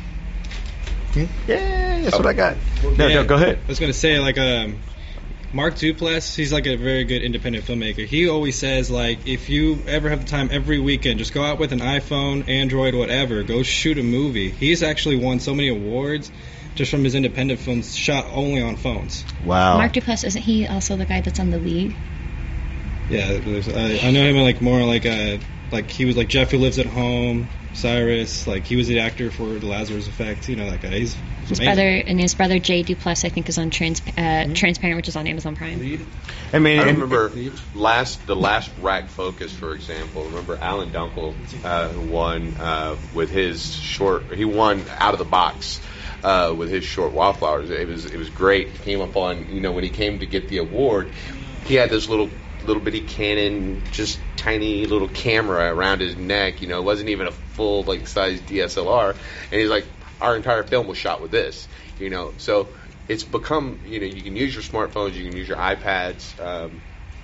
Yeah, that's what I got. No,
Yeah,
no, go ahead.
I was gonna say, like, um, Mark Duplass, he's like a very good independent filmmaker. He always says, like, if you ever have the time every weekend, just go out with an iPhone, Android, whatever, go shoot a movie. He's actually won so many awards just from his independent films shot only on phones.
Wow.
Mark Duplass, isn't he also the guy that's on The League?
Yeah, there's, I, I know him like more like a like he was like Jeff Who Lives at Home, Cyrus. Like he was the actor for The Lazarus Effect. You know that guy. He's, he's
His
amazing.
brother and his brother Jay Duplass, I think, is on Trans, uh, Transparent, which is on Amazon Prime.
I mean,
I
and-
remember last the last Rack Focus, for example. Remember Alan Dunkel, uh, who won uh, with his short. He won out of the box uh, with his short Wildflowers. It was it was great. He came up on, you know, when he came to get the award, he had this little little bitty Canon, just tiny little camera around his neck. You know, it wasn't even a full like size D S L R. And he's like, our entire film was shot with this. You know, so it's become, you know, you can use your smartphones, you can use your iPads. Um,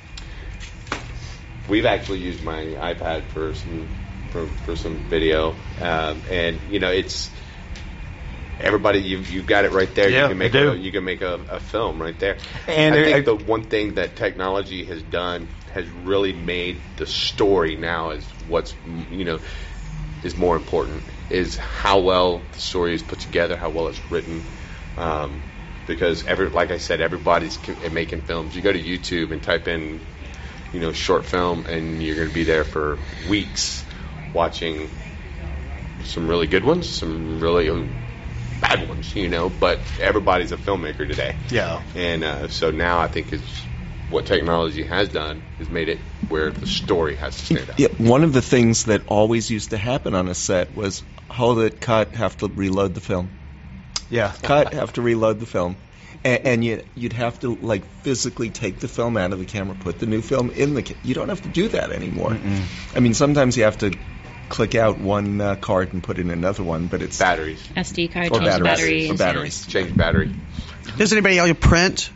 we've actually used my iPad for some for, for some video, um, and you know, it's everybody. You've you've got it right there.
Yeah,
you can make
I do.
a, you can make a, a film right there.
And
I
I-
think
I-
the one thing that technology has done has really made the story now is what's, you know, is more important, is how well the story is put together, how well it's written. Um, because every, like I said, everybody's c- making films. You go to YouTube and type in, you know, short film, and you're going to be there for weeks watching some really good ones, some really um, bad ones, you know. But everybody's a filmmaker today.
Yeah.
And uh, so now I think it's what technology has done is made it where the story has to stand out.
Yeah, one of the things that always used to happen on a set was hold it, cut, have to reload the film.
Yeah.
Cut, have to reload the film. And, and you, you'd have to, like, physically take the film out of the camera, put the new film in the camera. You don't have to do that anymore.
Mm-mm.
I mean, sometimes you have to click out one uh, card and put in another one, but it's...
Batteries.
S D card,
Or
change the
batteries.
batteries.
Or batteries.
Change battery.
Does anybody else print?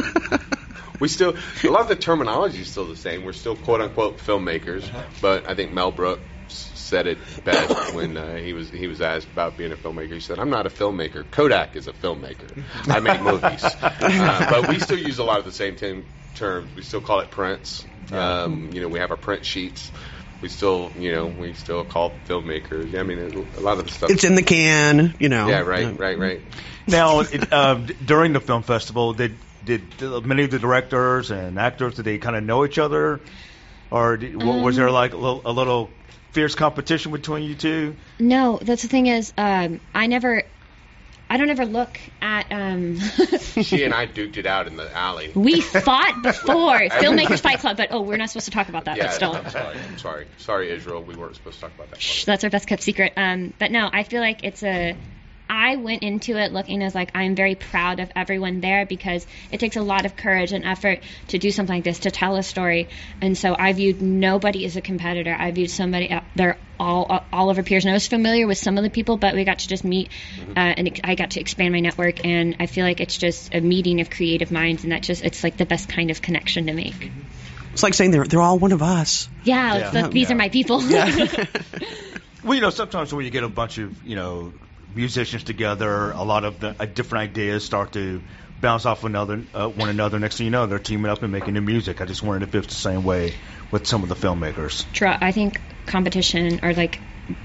We still, a lot of the terminology is still the same. We're still quote unquote filmmakers, but I think Mel Brooks said it best when uh, he was he was asked about being a filmmaker. He said, "I'm not a filmmaker. Kodak is a filmmaker. I make movies." Uh, but we still use a lot of the same t- terms. We still call it prints. Um, you know, we have our print sheets. We still, you know, we still call filmmakers. I mean, a lot of the stuff.
It's in the can, you know.
Yeah, right, right, right.
Now, it, uh, d- during the film festival, did did uh, many of the directors and actors, did they kind of know each other, or did, um, was there like a little, a little fierce competition between you two?
No, that's the thing is, um, I never, I don't ever look at. Um,
She and I duked it out in the alley.
we fought before Filmmakers Fight Club, but oh, we're not supposed to talk about that.
Yeah,
but still,
I'm sorry. I'm sorry. Sorry, Israel. We weren't supposed to talk about that.
Shh, that's our best kept secret. Um, but no, I feel like it's a. I went into it looking as like I'm very proud of everyone there because it takes a lot of courage and effort to do something like this, to tell a story. And so I viewed nobody as a competitor. I viewed somebody, uh, they're all all of our peers. And I was familiar with some of the people, but we got to just meet uh, and I got to expand my network. And I feel like it's just a meeting of creative minds, and that just, it's like the best kind of connection to make.
It's like saying they're they're all one of us.
Yeah,
Yeah.
it's like, these
Yeah.
are my people.
Yeah.
Well, you know, sometimes when you get a bunch of, you know, musicians together, a lot of the, uh, different ideas start to bounce off another, uh, one another. Next thing you know, they're teaming up and making new music. I just wondered if it's the same way with some of the filmmakers.
True. I think competition or like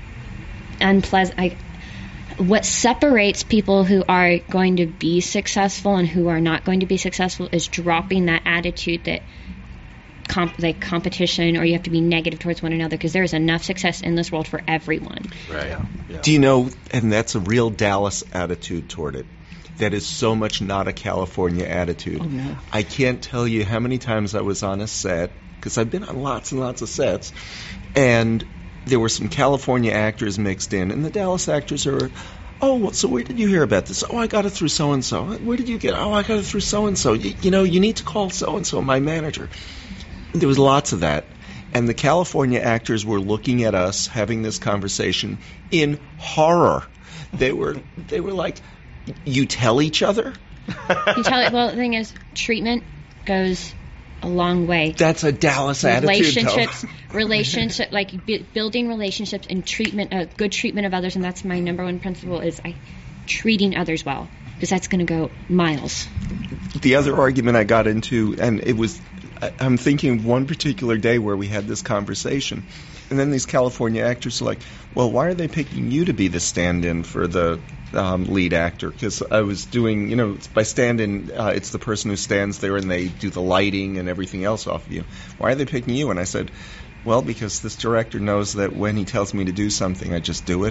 unpleasant. Like, what separates people who are going to be successful and who are not going to be successful is dropping that attitude that comp- like competition or you have to be negative towards one another, because there is enough success in this world for everyone.
Right.
Yeah.
Do you know, and that's a real Dallas attitude toward it. That is so much not a California attitude.
Oh, no.
I can't tell you how many times I was on a set, because I've been on lots and lots of sets, and there were some California actors mixed in, and the Dallas actors are, oh, well, so where did you hear about this? Oh, I got it through so-and-so. Where did you get it? Oh, I got it through so-and-so. You, you know, you need to call so-and-so, my manager. There was lots of that. And the California actors were looking at us having this conversation in horror. They were they were like, you tell each other?
You tell it. Well, the thing is, treatment goes a long way.
That's a Dallas attitude,
relationships,
though.
relationship, like bu- building relationships and treatment, uh, good treatment of others, and that's my number one principle: is I treating others well, because that's going to go miles.
The other argument I got into, and it was, I- I'm thinking of one particular day where we had this conversation, and then these California actors are like, well, why are they picking you to be the stand-in for the um, lead actor? Because I was doing, you know, by stand-in, uh, it's the person who stands there and they do the lighting and everything else off of you. Why are they picking you? And I said, well, because this director knows that when he tells me to do something, I just do it.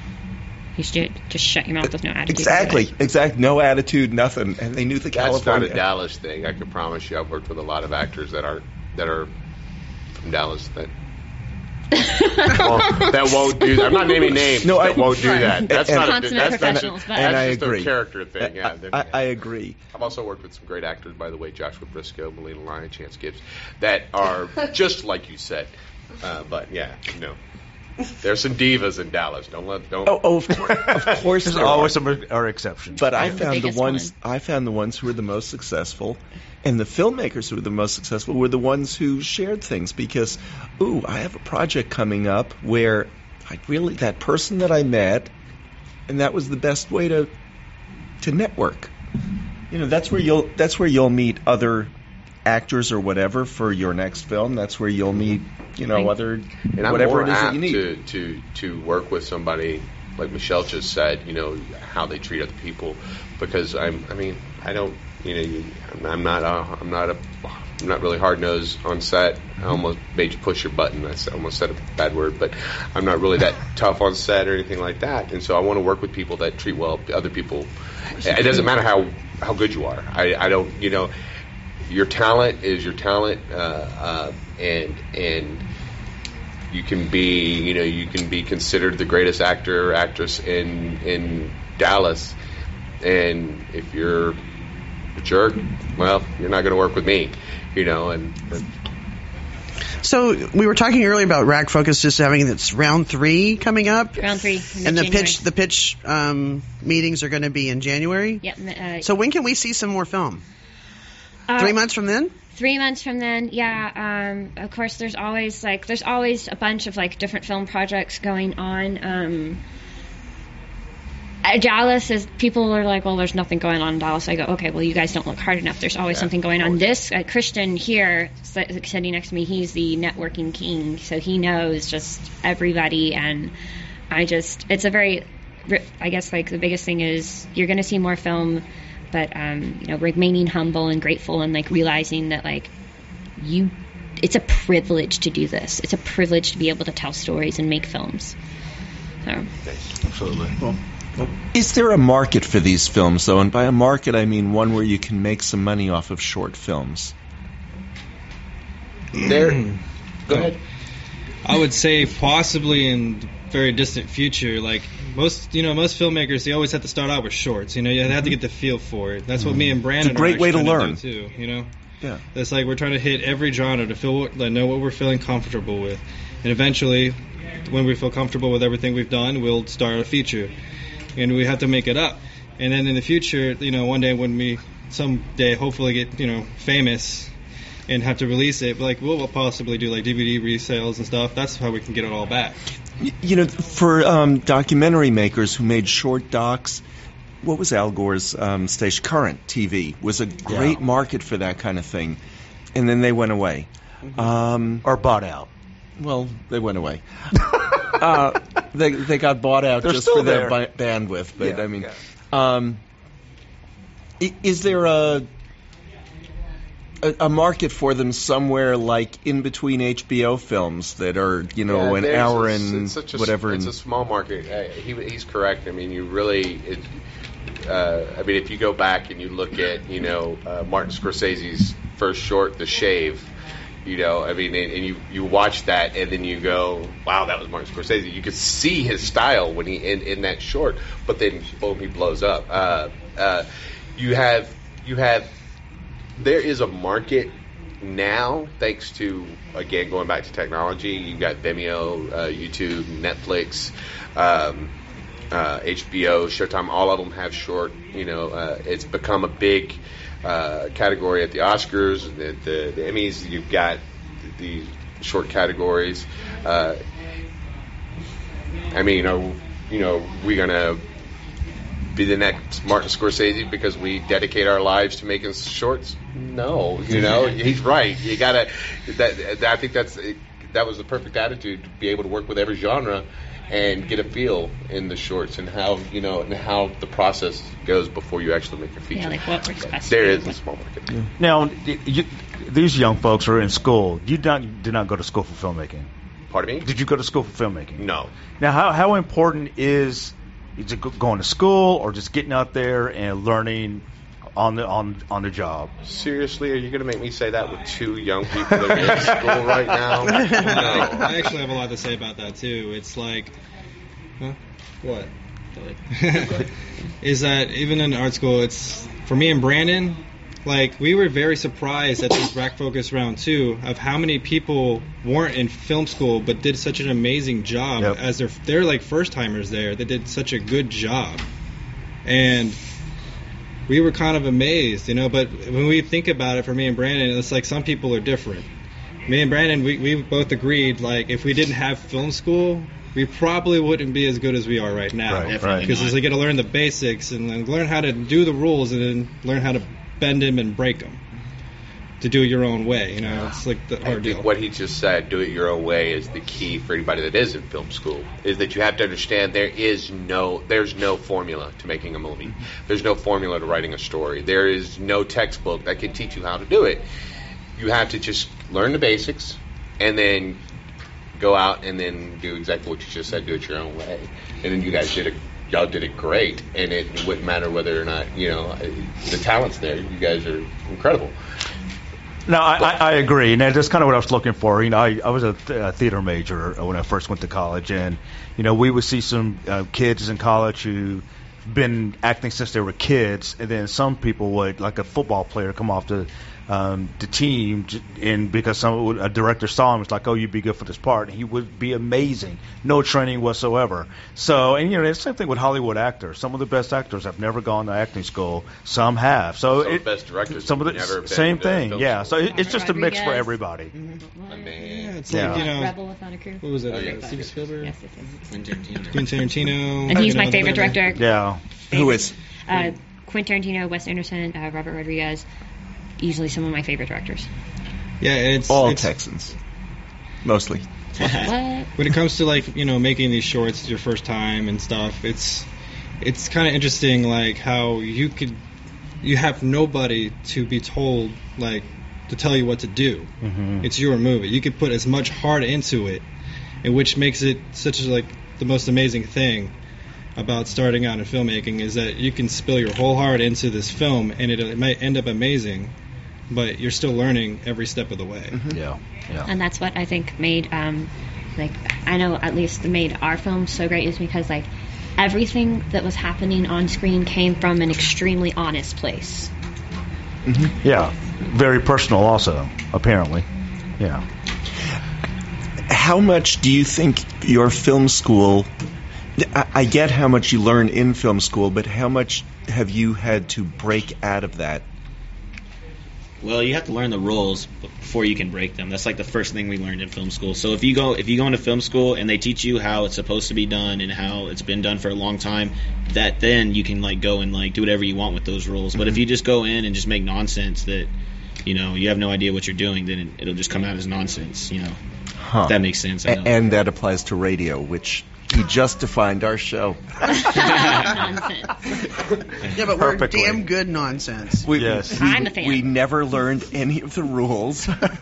You should just shut your mouth with no attitude.
Exactly, exactly. No attitude, nothing. And they knew the
That's not
California.
a Dallas thing. I can promise you. I've worked with a lot of actors that are that are from Dallas that well, that won't do that. I'm not naming names.
No, I
that won't do
Right.
that. That's
And-
not a,
Consummate
that's not a,
professionals, but-
that's
And I
just
agree.
a character thing. Yeah, then-
I, I agree.
I've also worked with some great actors, by the way, Joshua Briscoe, Melina Lyon, Chance Gibbs, that are just like you said. Uh, but yeah, no. There's some divas in Dallas. Don't let don't.
Oh, oh of course, of course
There's
there
always
are.
some are exceptions.
But I
The
found the
biggest
ones I found the ones who were the most successful, and the filmmakers who were the most successful were the ones who shared things. Because, ooh, I have a project coming up where I really that person that I met, and that was the best way to to network. You know, that's where you'll that's where you'll meet other actors or whatever for your next film. That's where you'll meet, you know,
Right.
other
And I'm
whatever
more
it is that
apt
you need.
to, to to work with somebody like Michelle just said, you know, how they treat other people. Because I'm, I mean, I don't, you know, you, I'm not, uh, I'm not a, I'm not really hard nosed on set. I almost made you push your button. I s- almost said a bad word, but I'm not really that tough on set or anything like that. And so I want to work with people that treat well other people. It doesn't matter how how good you are. I, I don't, you know, your talent is your talent, uh, uh, and and. You can be, you know, you can be considered the greatest actor or actress in in Dallas, and if you're a jerk, well, you're not going to work with me, you know. And, and
So we were talking earlier about Rack Focus just having its round three coming up.
Round three.
And the
January.
pitch, the pitch um, meetings are going to be in January.
Yep. Uh,
So when can we see some more film?
uh,
Three months from then?
Three months from then, yeah. Um, of course, there's always like there's always a bunch of like different film projects going on. Um, uh, Dallas is people are like, well, there's nothing going on in Dallas. I go, okay, well, you guys don't look hard enough. There's always
Yeah,
something going on. This uh, Christian here, sit- sitting next to me, he's the networking king, so he knows just everybody, and I just it's a very, I guess like the biggest thing is you're going to see more film. But, um, you know, remaining humble and grateful and, like, realizing that, like, you, it's a privilege to do this. It's a privilege to be able to tell stories and make films. So.
Absolutely. Well,
Is there a market for these films, though? And by a market, I mean one where you can make some money off of short films.
there, go ahead.
I would say possibly in the very distant future, like most, you know, most filmmakers, they always have to start out with shorts. You know, you have to get the feel for it. That's what me and Brandon
It's a great
are
way to
actually trying
learn.
do too. You know,
Yeah.
it's like we're trying to hit every genre to feel what, like, know what we're feeling comfortable with, and eventually, when we feel comfortable with everything we've done, we'll start a feature, and we have to make it up. And then in the future, you know, one day when we someday hopefully get, you know, famous and have to release it, like we'll, we'll possibly do like D V D resales and stuff. That's how we can get it all back.
Y- You know, for um, documentary makers who made short docs, what was Al Gore's um, station? Current T V was a great
Yeah.
market for that kind of thing, and then they went away. Um,
or bought out.
well, they went away. uh, they they got bought out
They're
just
still
for their
there.
bi- bandwidth. But
Yeah,
I mean,
yeah.
um, i- is there a a, a market for them somewhere like in between H B O films that are, you know,
Yeah,
an
there's-
hour
it's-
and
it's such a,
whatever?
It's
and-
a small market. Uh, he, he's correct. I mean, you really. It, uh, I mean, if you go back and you look at, you know, uh, Martin Scorsese's first short, The Shave. You know, I mean, and, and you, you watch that, and then you go, "Wow, that was Martin Scorsese." You could see his style when he in, in that short, but then boom, he blows up. Uh, uh, you have you have there is a market now, thanks to, again, going back to technology. You've got Vimeo, uh, YouTube, Netflix, um, uh, H B O, Showtime. All of them have short. You know, uh, it's become a big uh, category at the Oscars, the, the, the Emmys. You've got the, the short categories. Uh, I mean, are you know we gonna be the next Martin Scorsese because we dedicate our lives to making shorts? No, you know he's right. You gotta. That, that I think that's that was the perfect attitude to be able to work with every genre and get a feel in the shorts and how you know and how the process goes before you actually make your feature.
Yeah, like what works best.
There is a small market.
Now, y- you, these young folks are in school. You not, did not go to school for filmmaking.
Pardon me?
Did you go to school for filmmaking?
No.
Now, how how important is is it go- going to school or just getting out there and learning on the on on the job?
Seriously, are you going to make me say that with two young people that are in school right now?
I,
No.
I actually have a lot to say about that too. It's like, huh? What? Is that even in art school, it's for me and Brandon. Like we were very surprised at this Rack Focus round two of how many people weren't in film school but did such an amazing job
Yep.
as they're they're like first timers there. They did such a good job, and we were kind of amazed, you know. But when we think about it, for me and Brandon, it's like some people are different. Me and Brandon, we, we both agreed, like, if we didn't have film school, we probably wouldn't be as good as we are right now.
Right, Definitely right.
Because
not.
you got to learn the basics and then learn how to do the rules and then learn how to bend them and break them. to do it your own way. You know, it's like the
I
hard
think
deal.
what he just said, do it your own way, is the key for anybody that is in film school. Is that you have to understand there is no, there's no formula to making a movie. There's no formula to writing a story. There is no textbook that can teach you how to do it. You have to just learn the basics, and then go out and then do exactly what you just said. Do it your own way, and then you guys did it. Y'all did it great, and it wouldn't matter whether or not you know the talent's there. You guys are incredible.
No, I, I, I agree, and that's kind of what I was looking for. You know, I, I was a, th- a theater major when I first went to college, and you know, we would see some uh, kids in college who've been acting since they were kids, and then some people would, like a football player, come off the um, the team, j- and because some a director saw him, was like, "Oh, you'd be good for this part," and he would be amazing, no training whatsoever. So, and you know, it's the same thing with Hollywood actors. Some of the best actors have never gone to acting school. Some have. So,
Some
it,
of the best directors
some of the
have never been
same
to
thing.
film
Yeah.
school.
So it, it's just a mix for
Rodriguez.
everybody.
I mean,
Yeah, it's
Yeah.
like, you know,
Rebel Without a Crew.
what was it?
Oh, yeah.
uh, Steven Spielberg?
Yes, yes, yes.
Quentin Tarantino.
Quentin Tarantino.
And he's
you
my
know,
favorite
whatever.
director.
Yeah.
Who is?
Uh, Quentin Tarantino, Wes Anderson, uh, Robert Rodriguez. Easily some of my favorite directors.
Yeah, it's
All
it's,
Texans. Mostly.
What?
when it comes to like you know making these shorts your first time and stuff, it's it's kind of interesting like how you could you have nobody to be told like to tell you what to do.
Mm-hmm.
It's your movie. You could put as much heart into it, and which makes it such a, like the most amazing thing about starting out in filmmaking is that you can spill your whole heart into this film, and it, it might end up amazing, but you're still learning every step of the way.
Yeah. Yeah.
And that's what I think made, um, like, I know at least made our film so great is because, like, everything that was happening on screen came from an extremely honest place.
Yeah. Very personal, also. Apparently. Yeah.
How much do you think your film school? I, I get how much you learn in film school, but how much have you had to break out of that?
Well, you have to learn the rules before you can break them. That's like the first thing we learned in film school. So if you go if you go into film school and they teach you how it's supposed to be done and how it's been done for a long time, that then you can like go and like do whatever you want with those rules. But if you just go in and just make nonsense that you know you have no idea what you're doing, then it, it'll just come out as nonsense. You know,
Huh.
if that makes sense. I
A-
know.
and that applies to radio, which he just defined our show.
Nonsense.
Yeah, but we're
Perfectly.
damn good nonsense.
We,
Yes.
we,
I'm a fan.
we never learned any of the rules.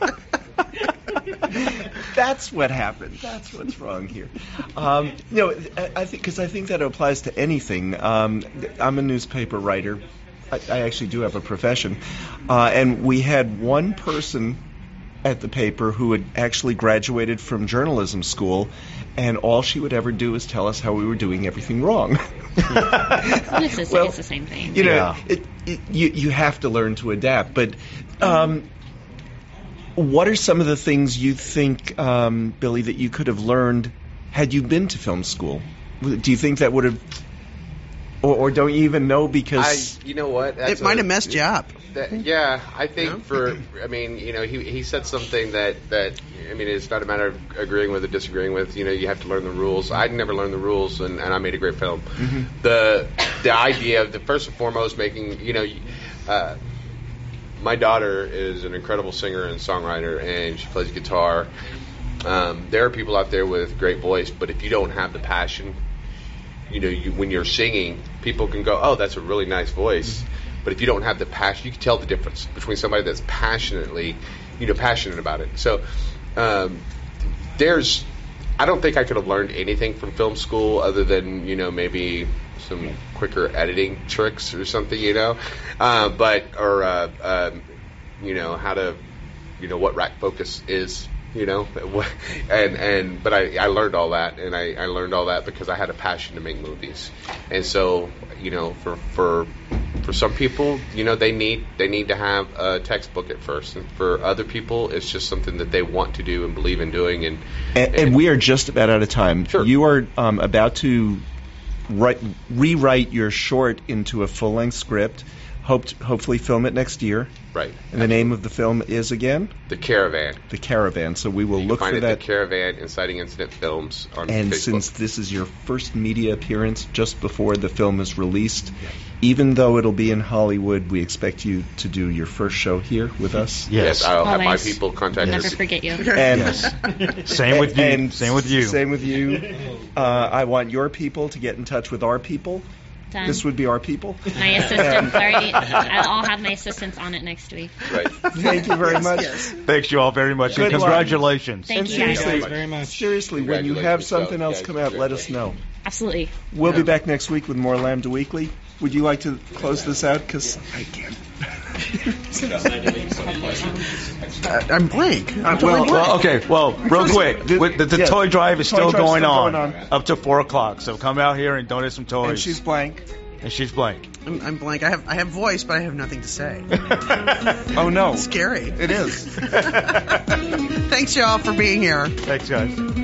That's what happened. That's what's wrong here. Um, you know, I, I think because I think that applies to anything. Um, I'm a newspaper writer. I, I actually do have a profession, uh, and we had one person at the paper who had actually graduated from journalism school, and all she would ever do is tell us how we were doing everything wrong.
It's the,
Well,
it's the same thing.
You know,
Yeah.
it, it, you you have to learn to adapt. But um, what are some of the things you think, um, Billy, that you could have learned had you been to film school? Do you think that would have, or, or don't you even know
I,
because
you know what? That's
It might
a-
have messed you up.
That, yeah, I think
Yeah.
for, I mean, you know, he he said something that, that, I mean, it's not a matter of agreeing with or disagreeing with. You know, you have to learn the rules. I never learned the rules, and, and I made a great film. The the idea of the first and foremost making, you know, uh, my daughter is an incredible singer and songwriter, and she plays guitar. Um, there are people out there with great voice, but if you don't have the passion, you know, you, when you're singing, people can go, "Oh, that's a really nice voice." But if you don't have the passion, you can tell the difference between somebody that's passionately, you know, passionate about it. So um, there's, I don't think I could have learned anything from film school other than, you know, maybe some quicker editing tricks or something, you know, uh, but or uh, um, you know how to, you know, what rack focus is. You know, and and but I, I learned all that, and I, I learned all that because I had a passion to make movies, and so you know, for for for some people, you know, they need they need to have a textbook at first, and for other people, it's just something that they want to do and believe in doing, and
and, and we are just about out of time.
Sure.
You are um, about to write, rewrite your short into a full-length script. Hoped, hopefully film it next year.
Right.
And the name of the film is again?
The Caravan.
The Caravan. So we will
you
look
can find
for
it
that.
The Caravan, Inciting Incident Films on
and
Facebook.
since this is your first media appearance just before the film is released, even though it'll be in Hollywood, we expect you to do your first show here with us.
Yes, I'll have my
Always.
people contact
Never
us.
forget you.
And
Same with you.
And
Same with you.
Same with you. Uh, I want your people to get in touch with our people.
Done.
This would be our people.
My assistants already. I'll have my assistants on it next week.
Right.
Thank you very much.
Thanks you all very much.
Good
and
luck.
congratulations.
Thank
And
you guys.
seriously,
very much.
seriously, when you have something else come out, let us know.
Absolutely.
We'll be back next week with more Lambda Weekly. Would you like to close this out? Because I can't.
Uh, I'm blank. I'm
Well,
totally blank.
well, okay. Well, real quick, the, the, the
Yeah.
toy drive is
Toy
still
drive's
going,
still
on,
going on.
up to four o'clock. So come out here and donate some toys.
And she's blank.
And she's blank.
I'm, I'm blank. I have I have voice, but I have nothing to say.
Oh no,
Scary.
it is.
Thanks, y'all, for being here.
Thanks, guys.